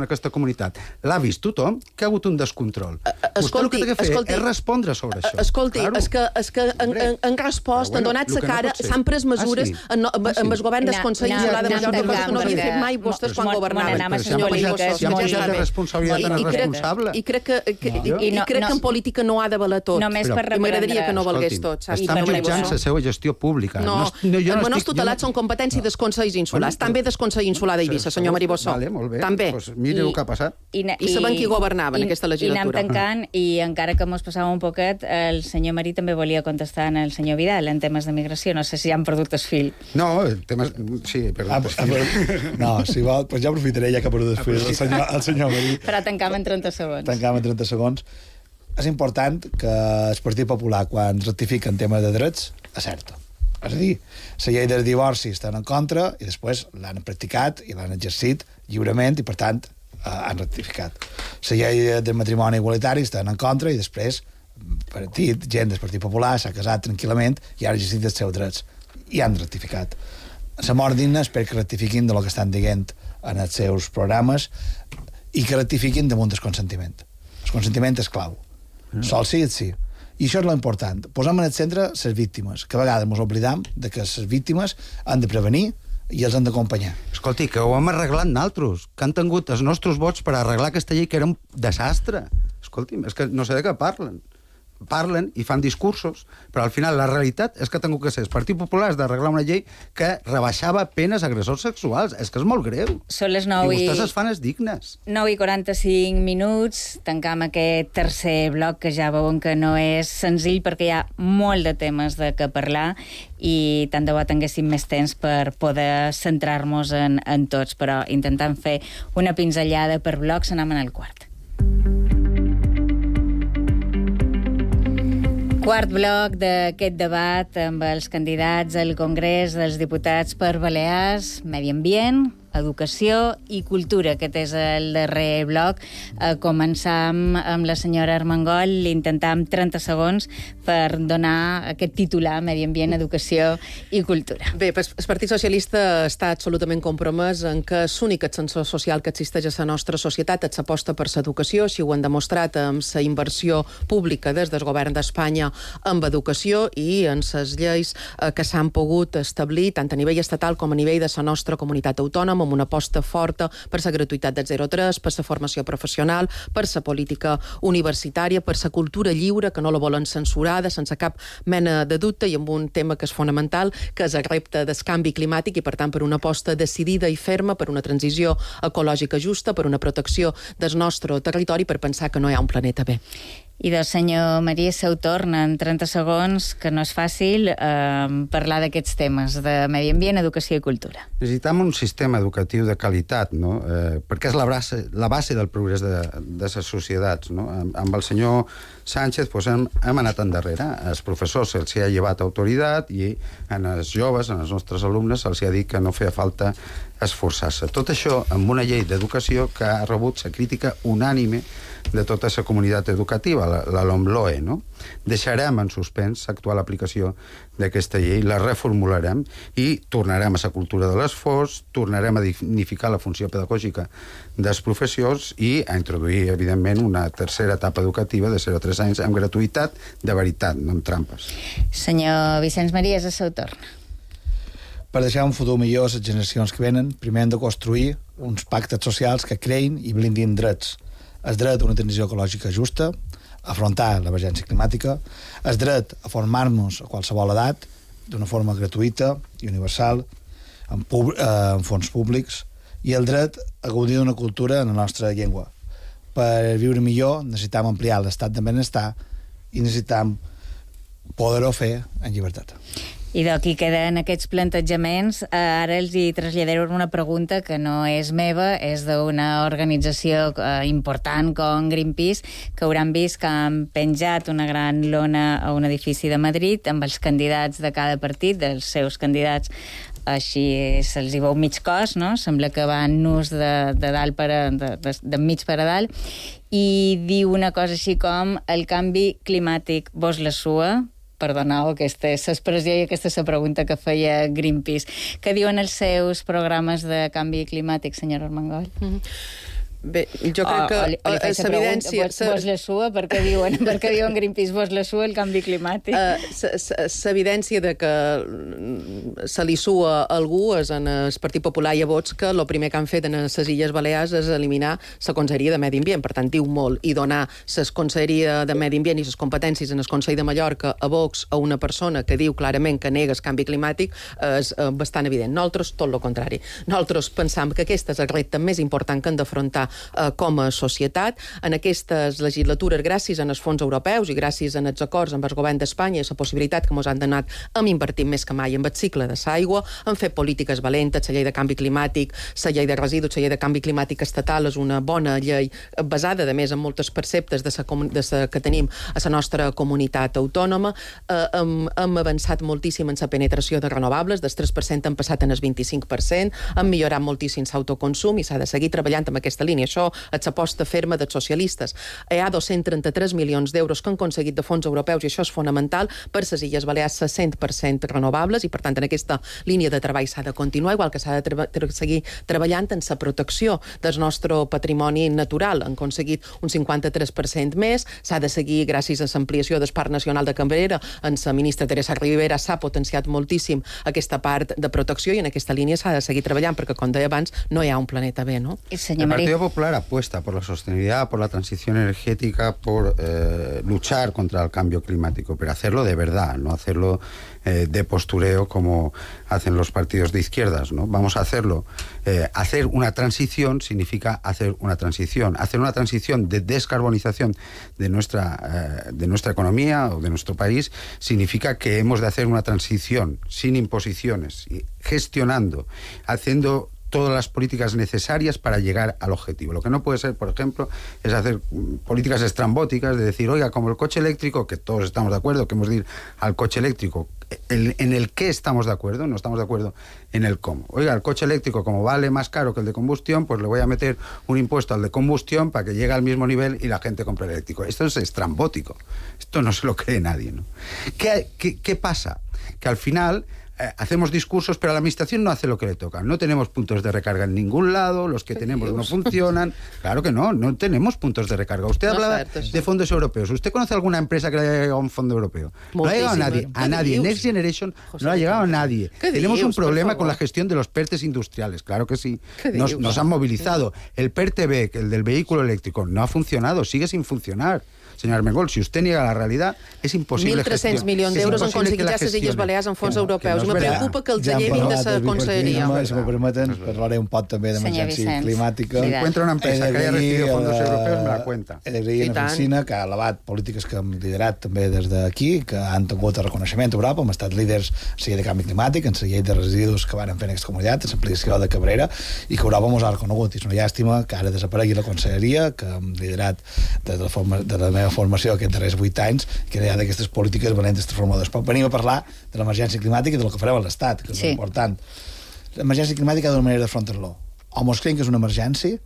S4: comunitat. L'ha vist tothom, que ha hagut un descontrol. Vostè el que té que fer és respondre sobre això.
S3: Escolti, és que, és que en, en, en resposta, en donat la cara, s'han pres mesures amb el govern del Consell Insular de Mallorca, cosa que no havien fet mai vostès quan governaven.
S4: Si han posat de responsabilitat en el responsable.
S3: I crec que en política no ha de valer tot. I m'agradaria que no valgués tot.
S4: Estan mitjans la seva gestió pública.
S3: No, els menors tutelats són competència dels Consells Insulars. També del Consell Insular d'Eivissa, senyor Maribossó.
S4: Vale, molt bé.
S3: També.
S4: Pues mira el que ha passat.
S3: I, I sabem qui governava en aquesta legislatura.
S2: I anem tancant, i encara que mos passava un poquet, el senyor Marí també volia contestar en el senyor Vidal en temes de migració. No sé si han perdut el fil.
S4: No, temes... Sí, he perdut el fil.
S5: No, si vol, pues ja aprofitaré ja que ha perdut el fil el senyor, el senyor Marí.
S2: Però tancam en trenta segons.
S5: Tancam en trenta segons. És important que el Partit Popular, quan rectifica en temes de drets, acerta. És a dir, la llei del divorci estan en contra i després l'han practicat i l'han exercit lliurement i, per tant, eh, han rectificat. La llei del matrimoni igualitari estan en contra i després partit, gent del Partit Popular s'ha casat tranquil·lament i ha exercit els seus drets i han rectificat. La mort digna espero que rectifiquin de lo que estan dient en els seus programes i que rectifiquin damunt del consentiment. El consentiment és clau. Mm. Sol sí, sí. I això és l'important. Posem en el centre les víctimes, que a vegades ens oblidam de que les víctimes han de prevenir i els han d'acompanyar.
S4: Escolti, que ho hem arreglat naltros, que han tingut els nostres vots per arreglar aquesta llei que era un desastre. Escolti, és que no sé de què parlen. Parlen i fan discursos, però al final la realitat és que ha tingut que ser el Partit Popular d'arreglar una llei que rebaixava penes a agressors sexuals. És que és molt greu.
S2: Són les nou
S4: i... I vostès es fan els dignes.
S2: nou i quaranta-cinc minuts. Tancam aquest tercer bloc, que ja veuen que no és senzill perquè hi ha molt de temes de què parlar i tant de bo tinguéssim més temps per poder centrar-nos en, en tots, però intentant fer una pinzellada per blocs, anem en el quart. Quart bloc d'aquest debat amb els candidats al Congrés dels Diputats per Balears, Medi Ambient, Educació i Cultura. Aquest és el darrer bloc. Eh, començam amb la senyora Armengol, intentam trenta segons per donar aquest titular, Medi Ambient, Educació i Cultura.
S3: Bé, el Partit Socialista està absolutament compromès en que l'únic ascensor social que existeix a la nostra societat és l'aposta per l'educació, així ho han demostrat amb la inversió pública des del govern d'Espanya amb educació i en les lleis eh, que s'han pogut establir tant a nivell estatal com a nivell de la nostra comunitat autònoma, amb una aposta forta per la gratuïtat del zero tres, per la formació professional, per la política universitària, per la cultura lliure, que no la volen censurada, sense cap mena de dubte, i amb un tema que és fonamental, que és el repte del canvi climàtic, i per tant per una aposta decidida i ferma per una transició ecològica justa, per una protecció del nostre territori, per pensar que no hi ha un planeta B.
S2: I del senyor Maria seu torn, en trenta segons, que no és fàcil eh, parlar d'aquests temes de medi ambient, educació i cultura.
S4: Necessitem un sistema educatiu de qualitat, no? Eh, perquè és la base, la base del progrés de, de les societats. No? Amb, amb el senyor Sánchez pues, hem, hem anat endarrere. Els professors se'ls ha llevat autoritat i en els joves, en els nostres alumnes, se'ls ha dit que no feia falta esforçar-se. Tot això amb una llei d'educació que ha rebut la crítica unànime de tota la comunitat educativa, la, la LOMLOE, no? Deixarem en suspens l'actual aplicació d'aquesta llei, la reformularem i tornarem a la cultura de l'esforç, tornarem a dignificar la funció pedagògica dels professors i a introduir, evidentment, una tercera etapa educativa de zero a tres anys amb gratuïtat de veritat, no amb trampes.
S2: Senyor Vicenç Maria, és el seu torn.
S5: Per deixar un futur millor a les generacions que venen, primer hem de construir uns pactes socials que creïn i blindin drets. El dret a una transició ecològica justa, afrontar l'emergència climàtica, el dret a formar-nos a qualsevol edat, d'una forma gratuïta i universal, en, pub eh, en fons públics, i el dret a gaudir d'una cultura en la nostra llengua. Per viure millor necessitam ampliar l'estat de benestar i necessitam poder-ho fer en llibertat.
S2: I d'aquí queden aquests plantejaments. Ara els hi traslladaré una pregunta que no és meva, és d'una organització important com Greenpeace, que hauran vist que han penjat una gran lona a un edifici de Madrid amb els candidats de cada partit, dels seus candidats, així se'ls hi veu mig cos, no? Sembla que van nus de, de dalt per a, de, de, de mig per a dalt, i diu una cosa així com: el canvi climàtic vos la sua. Perdoneu, aquesta és l'expressió i aquesta és la pregunta que feia Greenpeace. Què diuen els seus programes de canvi climàtic, senyora Armengol?
S3: Mm-hmm. Bé, jo crec que
S2: oh, li faig la pregunta, vos, vos la sua, perquè diuen, perquè diuen Greenpeace, vos la sua el canvi climàtic.
S3: S'evidència de que se li sua a algú és en el Partit Popular i a Vots que el primer que han fet en les Illes Balears és eliminar la Conselleria de Medi Ambient. Per tant, diu molt. I donar la Conselleria de Medi Ambient i les competències en el Consell de Mallorca a Vox a una persona que diu clarament que nega el canvi climàtic és bastant evident. Nosaltres, tot el contrari. Nosaltres pensam que aquest és el repte més important que hem d'afrontar Eh, com a societat. En aquestes legislatures, gràcies als fons europeus i gràcies als acords amb el govern d'Espanya i la possibilitat que ens han donat, hem invertit més que mai en el cicle de l'aigua, hem fet polítiques valentes, la llei de canvi climàtic, la llei de residus, la llei de canvi climàtic estatal és una bona llei basada, a més, en molts preceptes de sa, de sa, que tenim a la nostra comunitat autònoma. Eh, hem, hem avançat moltíssim en la penetració de renovables, del tres per cent hem passat en el vint-i-cinc per cent, hem millorat moltíssim l'autoconsum i s'ha de seguir treballant amb aquesta línia. Això és l'aposta ferma dels socialistes. Hi ha dos-cents trenta-tres milions d'euros que han aconseguit de fons europeus i això és fonamental per les Illes Balears cent per cent renovables i, per tant, en aquesta línia de treball s'ha de continuar, igual que s'ha de treba seguir treballant en la protecció del nostre patrimoni natural. Han aconseguit un cinquanta-tres per cent més, s'ha de seguir, gràcies a l'ampliació del Parc Nacional de Cambrera, en la ministra Teresa Rivera s'ha potenciat moltíssim aquesta part de protecció i en aquesta línia s'ha de seguir treballant perquè, com deia abans, no hi ha un planeta B, no?
S4: El Partido Popular apuesta por la sostenibilidad, por la transición energética, por eh, luchar contra el cambio climático, pero hacerlo de verdad, no hacerlo eh, de postureo como hacen los partidos de izquierdas, ¿no? Vamos a hacerlo. Eh, hacer una transición significa hacer una transición. Hacer una transición de descarbonización de nuestra, eh, de nuestra economía o de nuestro país significa que hemos de hacer una transición sin imposiciones, gestionando, haciendo todas las políticas necesarias para llegar al objetivo. Lo que no puede ser, por ejemplo, es hacer políticas estrambóticas de decir, oiga, como el coche eléctrico, que todos estamos de acuerdo, que hemos de ir al coche eléctrico, el, en el qué estamos de acuerdo, no estamos de acuerdo en el cómo. Oiga, el coche eléctrico, como vale más caro que el de combustión, pues le voy a meter un impuesto al de combustión para que llegue al mismo nivel y la gente compre el eléctrico. Esto es estrambótico. Esto no se lo cree nadie, ¿no? ¿Qué, qué, qué pasa? Que al final Eh, hacemos discursos, pero la administración no hace lo que le toca. No tenemos puntos de recarga en ningún lado, los que tenemos no funcionan. Claro que no, no tenemos puntos de recarga. Usted no hablaba cierto, de fondos europeos. ¿Usted conoce alguna empresa que le haya llegado a un fondo europeo? No le ha llegado a nadie. A nadie. Next Generation José, no le ha llegado a nadie. Tenemos dios, un problema con la gestión de los PERTES industriales. Claro que sí. Nos, nos han movilizado. El PERTE-B, el del vehículo eléctrico, no ha funcionado, sigue sin funcionar. Señor Armengol, si usted niega la realidad, és impossible
S3: mil tres-cents milions d'euros han aconseguit a les Illes Balears en fons no, europeus. No me preocupa que els ja llevin de la conselleria.
S5: Si me permeten, parlaré un pot també d'emergència climàtica.
S4: Si encuentra una empresa que haya recibido fondos europeus, me la cuenta.
S5: He d'agrair a Francina, que ha elevat polítiques que hem liderat també des d'aquí, que han tingut el reconeixement a Europa, hem estat líders en la llei de canvi climàtic, en la llei de residus que van fer en aquesta comunitat, en l'ampliació de Cabrera, i que Europa ens ha reconegut. I és una llàstima que ara desaparegui la conselleria, que hem liderat de la, forma, de la meva formació aquests darrers vuit anys, que hi ha d'aquestes polítiques valentes transformadores. Però venim a parlar de l'emergència climàtica i del que farem a l'Estat, que és sí. important. L'emergència climàtica hi ha una manera d'afrontar-lo. O mos creiem que és una emergència,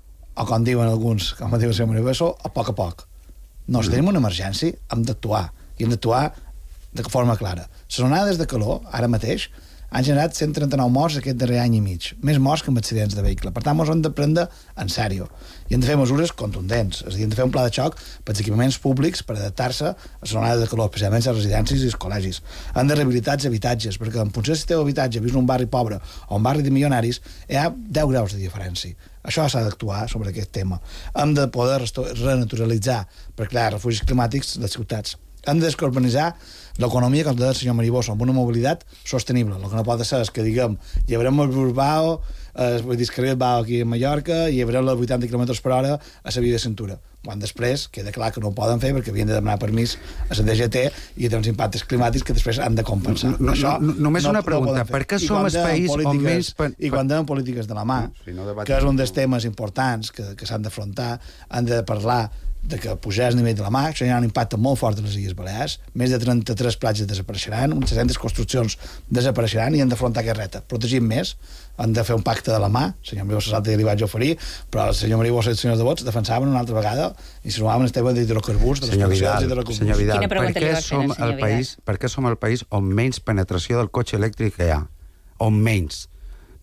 S5: o com diuen alguns, com diu el senyor Maribeso, a poc a poc. No, si tenim una emergència, hem d'actuar. I hem d'actuar de forma clara. Les onades de calor, ara mateix, han generat cent trenta-nou morts aquest darrer any i mig, més morts que amb accidents de vehicle. Per tant, ens hem de prendre en sèrio. I hem de fer mesures contundents, és a dir, hem de fer un pla de xoc per als equipaments públics per adaptar-se a les onades de calor, especialment a les residències i els col·legis. Han de rehabilitar els habitatges, perquè en funció si teu habitatge vis en un barri pobre o un barri de milionaris, hi ha deu graus de diferència. Això s'ha d'actuar sobre aquest tema. Hem de poder renaturalitzar per crear refugis climàtics de les ciutats. Hem de descarbonitzar l'economia, com deia el senyor Mariboso, amb una mobilitat sostenible. El que no pot ser és que, diguem, llevarem el Bilbao, el discarrer Bilbao aquí a Mallorca, i llevarem els vuitanta quilòmetres per hora a la via de cintura. Quan després queda clar que no ho poden fer perquè havien de demanar permís a la D G T i té uns impactes climàtics que després han de compensar.
S4: No, no, Això no, només no, una pregunta. No per què som el país on menys...
S5: I quan deuen polítiques de la mà, no, si no que és un dels temes importants que, que s'han d'afrontar, han de parlar de que pujar el nivell de la mar, això hi ha un impacte molt fort a les Illes Balears, més de trenta-tres platges desapareixeran, unes seixanta construccions desapareixeran i han d'afrontar aquest repte. Protegim més, han de fer un pacte de la mà, el senyor Maribosa Salta ja li vaig oferir, però el senyor Maribosa i els senyors de Vots defensaven una altra vegada i s'insinuaven el tema d'hidrocarburs, de les produccions d'hidrocarburs.
S4: Senyor Vidal, per què, som el país, per què som el país on menys penetració del cotxe elèctric hi ha? On menys?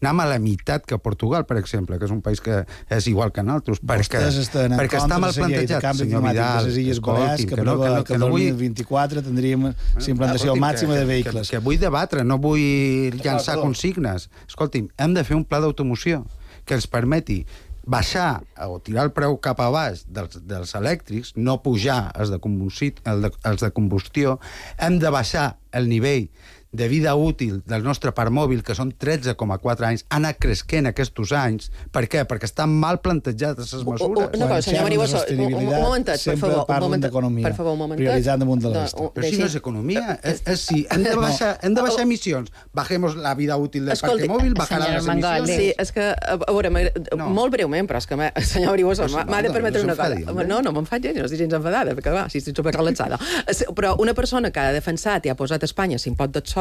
S4: anem a la meitat que Portugal, per exemple, que és un país que és igual que nosaltres, perquè, perquè està mal plantejat, senyor Vidal.
S5: Les Illes Balears, que, que, no, que, no, que, que el dos mil vint-i-quatre tindríem bueno, implantació màxima de vehicles.
S4: Que, que, que vull debatre, no vull llançar consignes. Escolti'm, hem de fer un pla d'automoció que ens permeti baixar o tirar el preu cap a baix dels, dels elèctrics, no pujar els de, el de, els de combustió, hem de baixar el nivell de vida útil del nostre parc mòbil, que són tretze coma quatre anys, ha anat creixent aquests anys. Per què? Perquè estan mal plantejades les mesures.
S3: Una cosa, senyor Mariboso, un momentet, per favor.
S5: Sempre parlen d'economia, prioritzant damunt de la resta.
S4: Però si no és economia, és, és si hem de baixar, hem de baixar emissions, bajemos la vida útil del parc mòbil, bajaran les emissions.
S3: Sí, és que, a veure, molt breument, però és que, senyor Mariboso, m'ha de permetre una cosa. No, no me'n faig gens, no estic gens enfadada, perquè va, si estic superrelaxada. Però una persona que ha defensat i ha posat Espanya sin pot del sol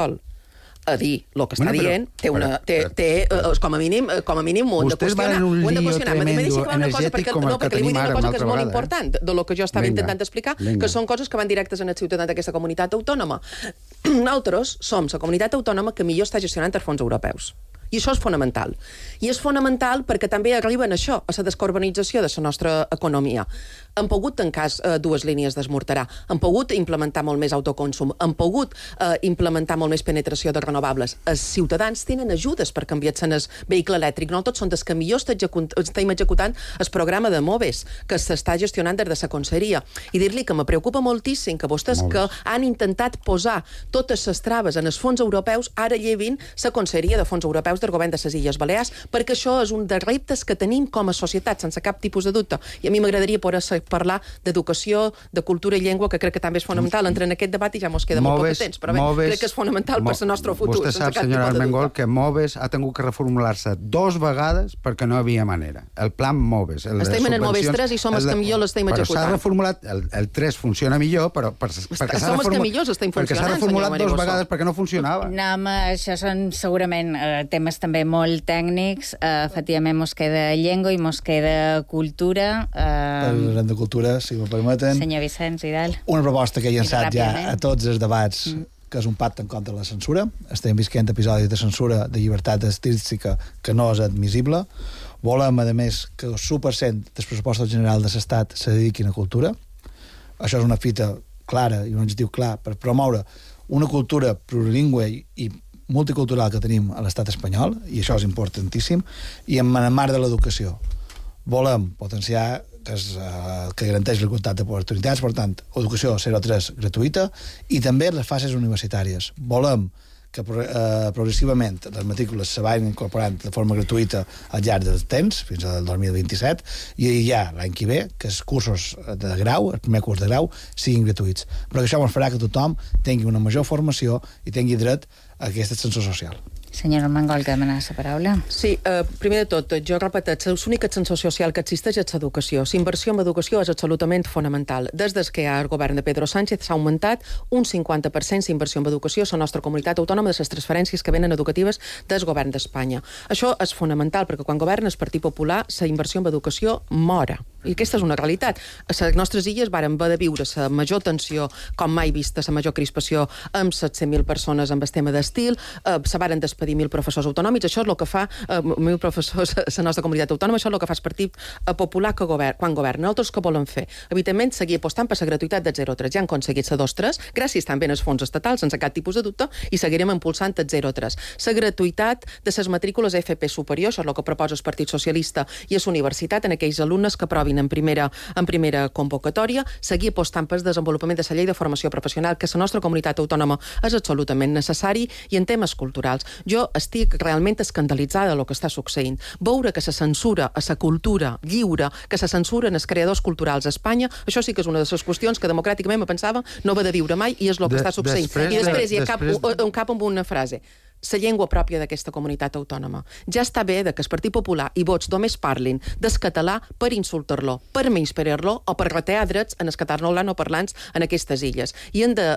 S3: a dir el que està bueno, dient, té, una, té, té uh, com a mínim, com a mínim ho hem de qüestionar. Ho hem de qüestionar. Me deixi acabar una cosa, perquè, no, perquè li vull dir una cosa que és molt important, de lo que jo estava venga, intentant explicar, venga. Que són coses que van directes en el ciutadà d'aquesta comunitat autònoma. Nosaltres som la comunitat autònoma que millor està gestionant els fons europeus. I això és fonamental. I és fonamental perquè també arriben això, a la descarbonització de la nostra economia. Han pogut tancar eh, dues línies d'esmorterar, han pogut implementar molt més autoconsum, han pogut eh, implementar molt més penetració de renovables. Els ciutadans tenen ajudes per canviar-se en el vehicle elèctric. No tots són des que millor estem executant el programa de Moves, que s'està gestionant des de la conselleria. I dir-li que me preocupa moltíssim que vostès que han intentat posar totes les traves en els fons europeus, ara llevin la conselleria de fons europeus del govern de les Illes Balears, perquè això és un dels reptes que tenim com a societat, sense cap tipus de dubte. I a mi m'agradaria poder parlar d'educació, de cultura i llengua, que crec que també és fonamental. Entre en aquest debat i ja mos queda molt poc de temps, però bé, crec que és fonamental per al nostre futur.
S4: Vostè sap, senyora Armengol, que Moves ha tingut que reformular-se dos vegades perquè no hi havia manera. El plan Moves.
S3: Estem en el Moves tres i som els que millor l'estem executant.
S4: Però s'ha reformulat, el, el tres funciona millor, però per, perquè s'ha reformulat dos vegades perquè no funcionava.
S2: No, això són segurament eh, temes també molt tècnics. Uh, efectivament, mos queda llengua i mos queda cultura. Uh...
S5: Parlem de cultura, si m'ho permeten.
S2: Senyor Vicenç Vidal.
S5: Una proposta que he llançat ja a tots els debats, mm. que és un pacte en contra de la censura. Estem visquent episodis de censura de llibertat artística que no és admissible. Volem, a més, que el u per cent del pressupost general de l'Estat se dediquin a cultura. Això és una fita clara i un objectiu clar per promoure una cultura plurilingüe i multicultural que tenim a l'estat espanyol, i això és importantíssim, i en el marc de l'educació. Volem potenciar que, és, uh, que garanteix l'igualtat d'oportunitats, per tant, educació zero tres gratuïta, i també les fases universitàries. Volem que uh, progressivament les matrícules se vagin incorporant de forma gratuïta al llarg del temps, fins al dos mil vint-i-set, i ja l'any que ve, que els cursos de grau, el primer curs de grau, siguin gratuïts. Però això ens farà que tothom tingui una major formació i tingui dret a aquesta ascensor social.
S2: Senyora Armengol, que demanava la paraula.
S3: Sí, eh, primer de tot, jo repeteixo, l'únic ascensor social que existeix és l'educació. L'inversió en educació és absolutament fonamental. Des que hi ha el govern de Pedro Sánchez s'ha augmentat un cinquanta per cent d'inversió en educació a la nostra comunitat autònoma de les transferències que venen educatives del govern d'Espanya. Això és fonamental perquè quan governa el Partit Popular la inversió en educació mora. I aquesta és una realitat. A les nostres illes varen haver de viure la major tensió com mai vista, la major crispació amb set-cents mil persones amb el tema d'estil, eh, se varen despedir mil professors autonòmics, això és el que fa eh, mil professors a la nostra comunitat autònoma, això és el que fa el Partit Popular que govern, quan governa. Nosaltres què volem fer? Evidentment, seguir apostant per la gratuïtat del zero tres. Ja han aconseguit la dos tres, gràcies també als fons estatals, sense cap tipus de dubte, i seguirem impulsant el zero tres. La gratuïtat de les matrícules F P superior, això és el que proposa el Partit Socialista i la universitat en aquells alumnes que aprovin en primera, en primera convocatòria, seguir apostant pel desenvolupament de la llei de formació professional, que la nostra comunitat autònoma és absolutament necessari, i en temes culturals. Jo estic realment escandalitzada del que està succeint. Veure que se censura a la cultura lliure, que se censuren els creadors culturals a Espanya, això sí que és una de les qüestions que democràticament me pensava no va de viure mai, i és el que de, està succeint. Després I després de, hi ha cap, després... un, un cap amb una frase. La llengua pròpia d'aquesta comunitat autònoma. Ja està bé de que el Partit Popular i vots només parlin del català per insultar-lo, per menysprear-lo o per retear drets en els catalanoparlants en aquestes illes. I hem de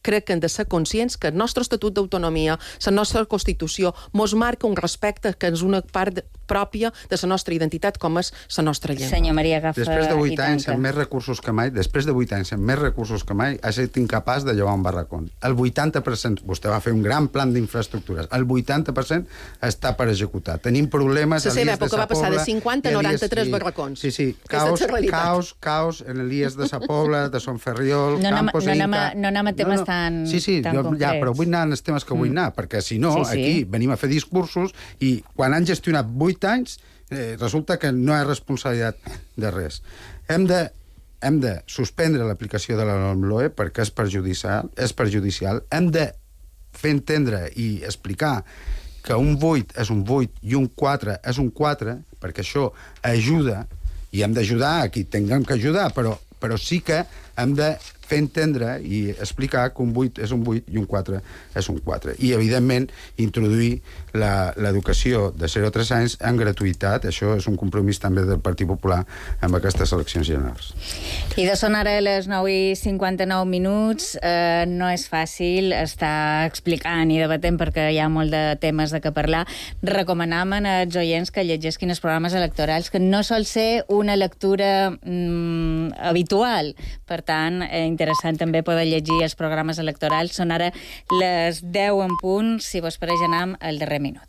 S3: crec que hem de ser conscients que el nostre Estatut d'Autonomia, la nostra Constitució, mos marca un respecte que és una part pròpia de la nostra identitat, com és la nostra llengua.
S2: Senyor Maria Agafa
S4: Després de vuit
S2: i
S4: anys
S2: tanca.
S4: amb més recursos que mai, després de vuit anys amb més recursos que mai, ha estat incapaç de llogar un barracón. El vuitanta per cent, vostè va fer un gran plan d'infraestructures, el vuitanta per cent està per executar. Tenim problemes...
S3: La seva època va passar de cinquanta a noranta-tres barracons.
S4: Sí, sí, caos, caos, caos en l'I E S de Sa Pobla, de Son Ferriol,
S2: no
S4: Campos,
S2: no
S4: Inca...
S2: anem a, no anem a temes no, no. tan,
S4: sí, sí,
S2: tan
S4: jo,
S2: concrets.
S4: Ja, però vull anar als temes que vull anar, perquè si no,
S2: sí, sí.
S4: aquí venim a fer discursos i quan han gestionat vuit anys eh, resulta que no hi ha responsabilitat de res. Hem de, hem de suspendre l'aplicació de la LOMLOE perquè és perjudicial, és perjudicial. Hem de fer entendre i explicar que un vuit és un vuit i un quatre és un quatre, perquè això ajuda, i hem d'ajudar a qui tinguem que ajudar, però, però sí que hem de fer entendre i explicar que un vuit és un vuit i un quatre és un quatre. I, evidentment, introduir l'educació de zero a tres anys en gratuïtat. Això és un compromís també del Partit Popular amb aquestes eleccions generals.
S2: I de sonar a les nou i cinquanta-nou minuts, eh, no és fàcil estar explicant i debatent perquè hi ha molt de temes de què parlar. Recomanam als oients que llegisquin els programes electorals, que no sol ser una lectura mm, habitual. Per tant, eh, interessant també poder llegir els programes electorals. Són ara les deu en punt, si vos pareix anar al darrer minut.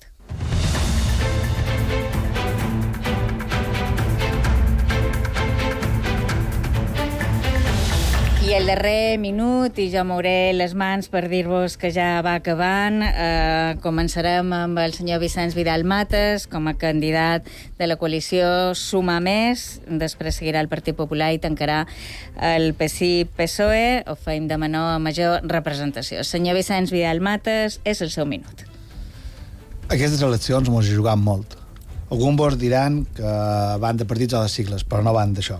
S2: I el darrer minut, i jo mouré les mans per dir-vos que ja va acabant, eh, començarem amb el senyor Vicenç Vidal Matas com a candidat de la coalició Suma Més, després seguirà el Partit Popular i tancarà el P S I-P S O E, o feim de menor a major representació. Senyor Vicenç Vidal Matas, és el seu minut.
S5: Aquestes eleccions mos hi jugam molt. Alguns vos diran que van de partits o de sigles, però no van d'això.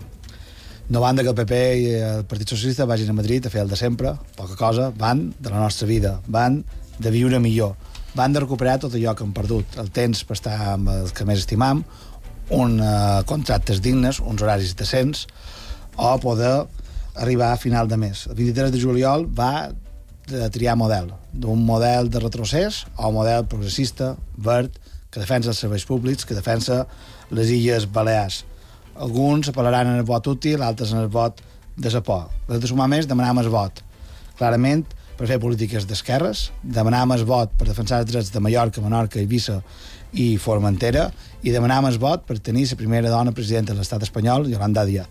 S5: No van de que el P P i el Partit Socialista vagin a Madrid a fer el de sempre, poca cosa, van de la nostra vida, van de viure millor, van de recuperar tot allò que hem perdut, el temps per estar amb els que més estimam, uns uh, contractes dignes, uns horaris decents, o poder arribar a final de mes. El vint-i-tres de juliol va de triar model, d'un model de retrocés o un model progressista, verd, que defensa els serveis públics, que defensa les Illes Balears. Alguns apel·laran en el vot útil, altres en el vot de la por. Les de Sumar Més demanàvem el vot, clarament, per fer polítiques d'esquerres, demanàvem el vot per defensar els drets de Mallorca, Menorca, Eivissa i Formentera, i demanàvem el vot per tenir la primera dona presidenta de l'estat espanyol, Yolanda Díaz.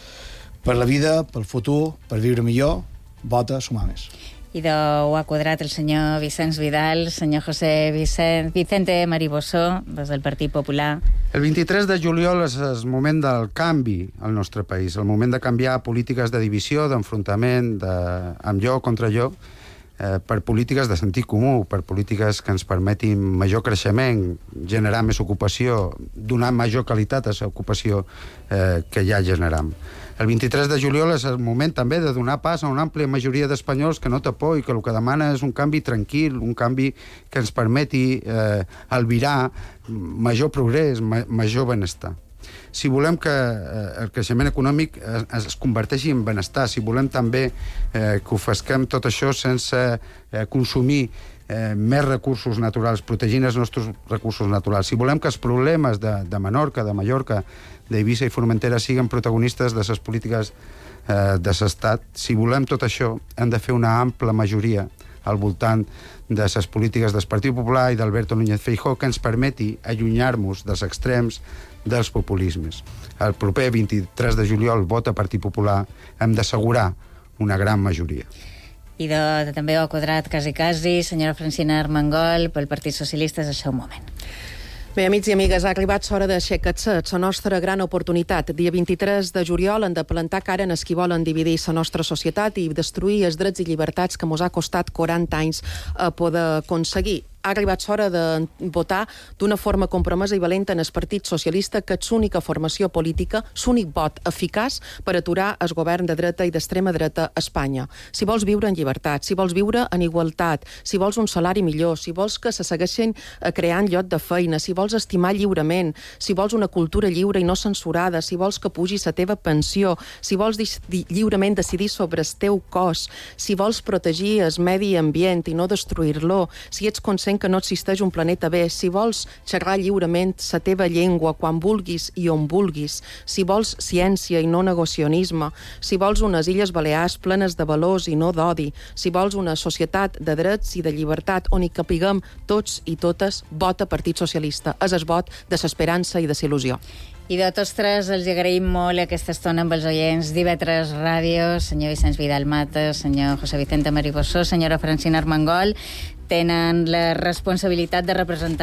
S5: Per la vida, pel futur, per viure millor, vota Sumar Més.
S2: I ho ha quadrat el senyor Vicenç Vidal, senyor José Vicent, Vicente Mariboso, des del Partit Popular.
S4: El vint-i-tres de juliol és el moment del canvi al nostre país, el moment de canviar polítiques de divisió, d'enfrontament, de... amb jo contra jo, eh, per polítiques de sentit comú, per polítiques que ens permetin major creixement, generar més ocupació, donar major qualitat a l'ocupació eh, que ja generam. El vint-i-tres de juliol és el moment també de donar pas a una àmplia majoria d'espanyols que no té por i que el que demana és un canvi tranquil, un canvi que ens permeti eh, albirar major progrés, ma major benestar. Si volem que eh, el creixement econòmic es, es converteixi en benestar, si volem també eh, que ho fesquem tot això sense eh, consumir Eh, més recursos naturals, protegint els nostres recursos naturals. Si volem que els problemes de, de Menorca, de Mallorca, d'Eivissa i Formentera siguin protagonistes de les polítiques eh, de l'Estat, si volem tot això, hem de fer una ampla majoria al voltant de les polítiques del Partit Popular i d'Alberto Núñez Feijóo que ens permeti allunyar-nos dels extrems dels populismes. El proper vint-i-tres de juliol, vota Partit Popular, hem d'assegurar una gran majoria.
S2: I de, de, també ho ha quadrat quasi quasi, senyora Francina Armengol, pel Partit Socialista, és el seu moment.
S3: Bé, amics i amigues, ha arribat l'hora d'aixecar-se, la nostra gran oportunitat. Dia vint-i-tres de juliol hem de plantar cara en els qui volen dividir la nostra societat i destruir els drets i llibertats que mos ha costat quaranta anys a poder aconseguir. ha arribat l'hora de votar d'una forma compromesa i valenta en el Partit Socialista, que és l'única formació política, l'únic vot eficaç per aturar el govern de dreta i d'extrema dreta a Espanya. Si vols viure en llibertat, si vols viure en igualtat, si vols un salari millor, si vols que se segueixin creant lloc de feina, si vols estimar lliurement, si vols una cultura lliure i no censurada, si vols que pugi la teva pensió, si vols lliurement decidir sobre el teu cos, si vols protegir el medi ambient i no destruir-lo, si ets conscient que no existeix un planeta B, si vols xerrar lliurement la teva llengua quan vulguis i on vulguis, si vols ciència i no negacionisme, si vols unes Illes Balears plenes de valors i no d'odi, si vols una societat de drets i de llibertat on hi capiguem tots i totes, vota Partit Socialista. És el vot de l'esperança i de l'il·lusió.
S2: I de tots tres els agraïm molt aquesta estona amb els oients d'I V tres Ràdio, senyor Vicenç Vidal Mata, senyor José Vicente Mariboso, senyora Francina Armengol. Tenen la responsabilitat de representar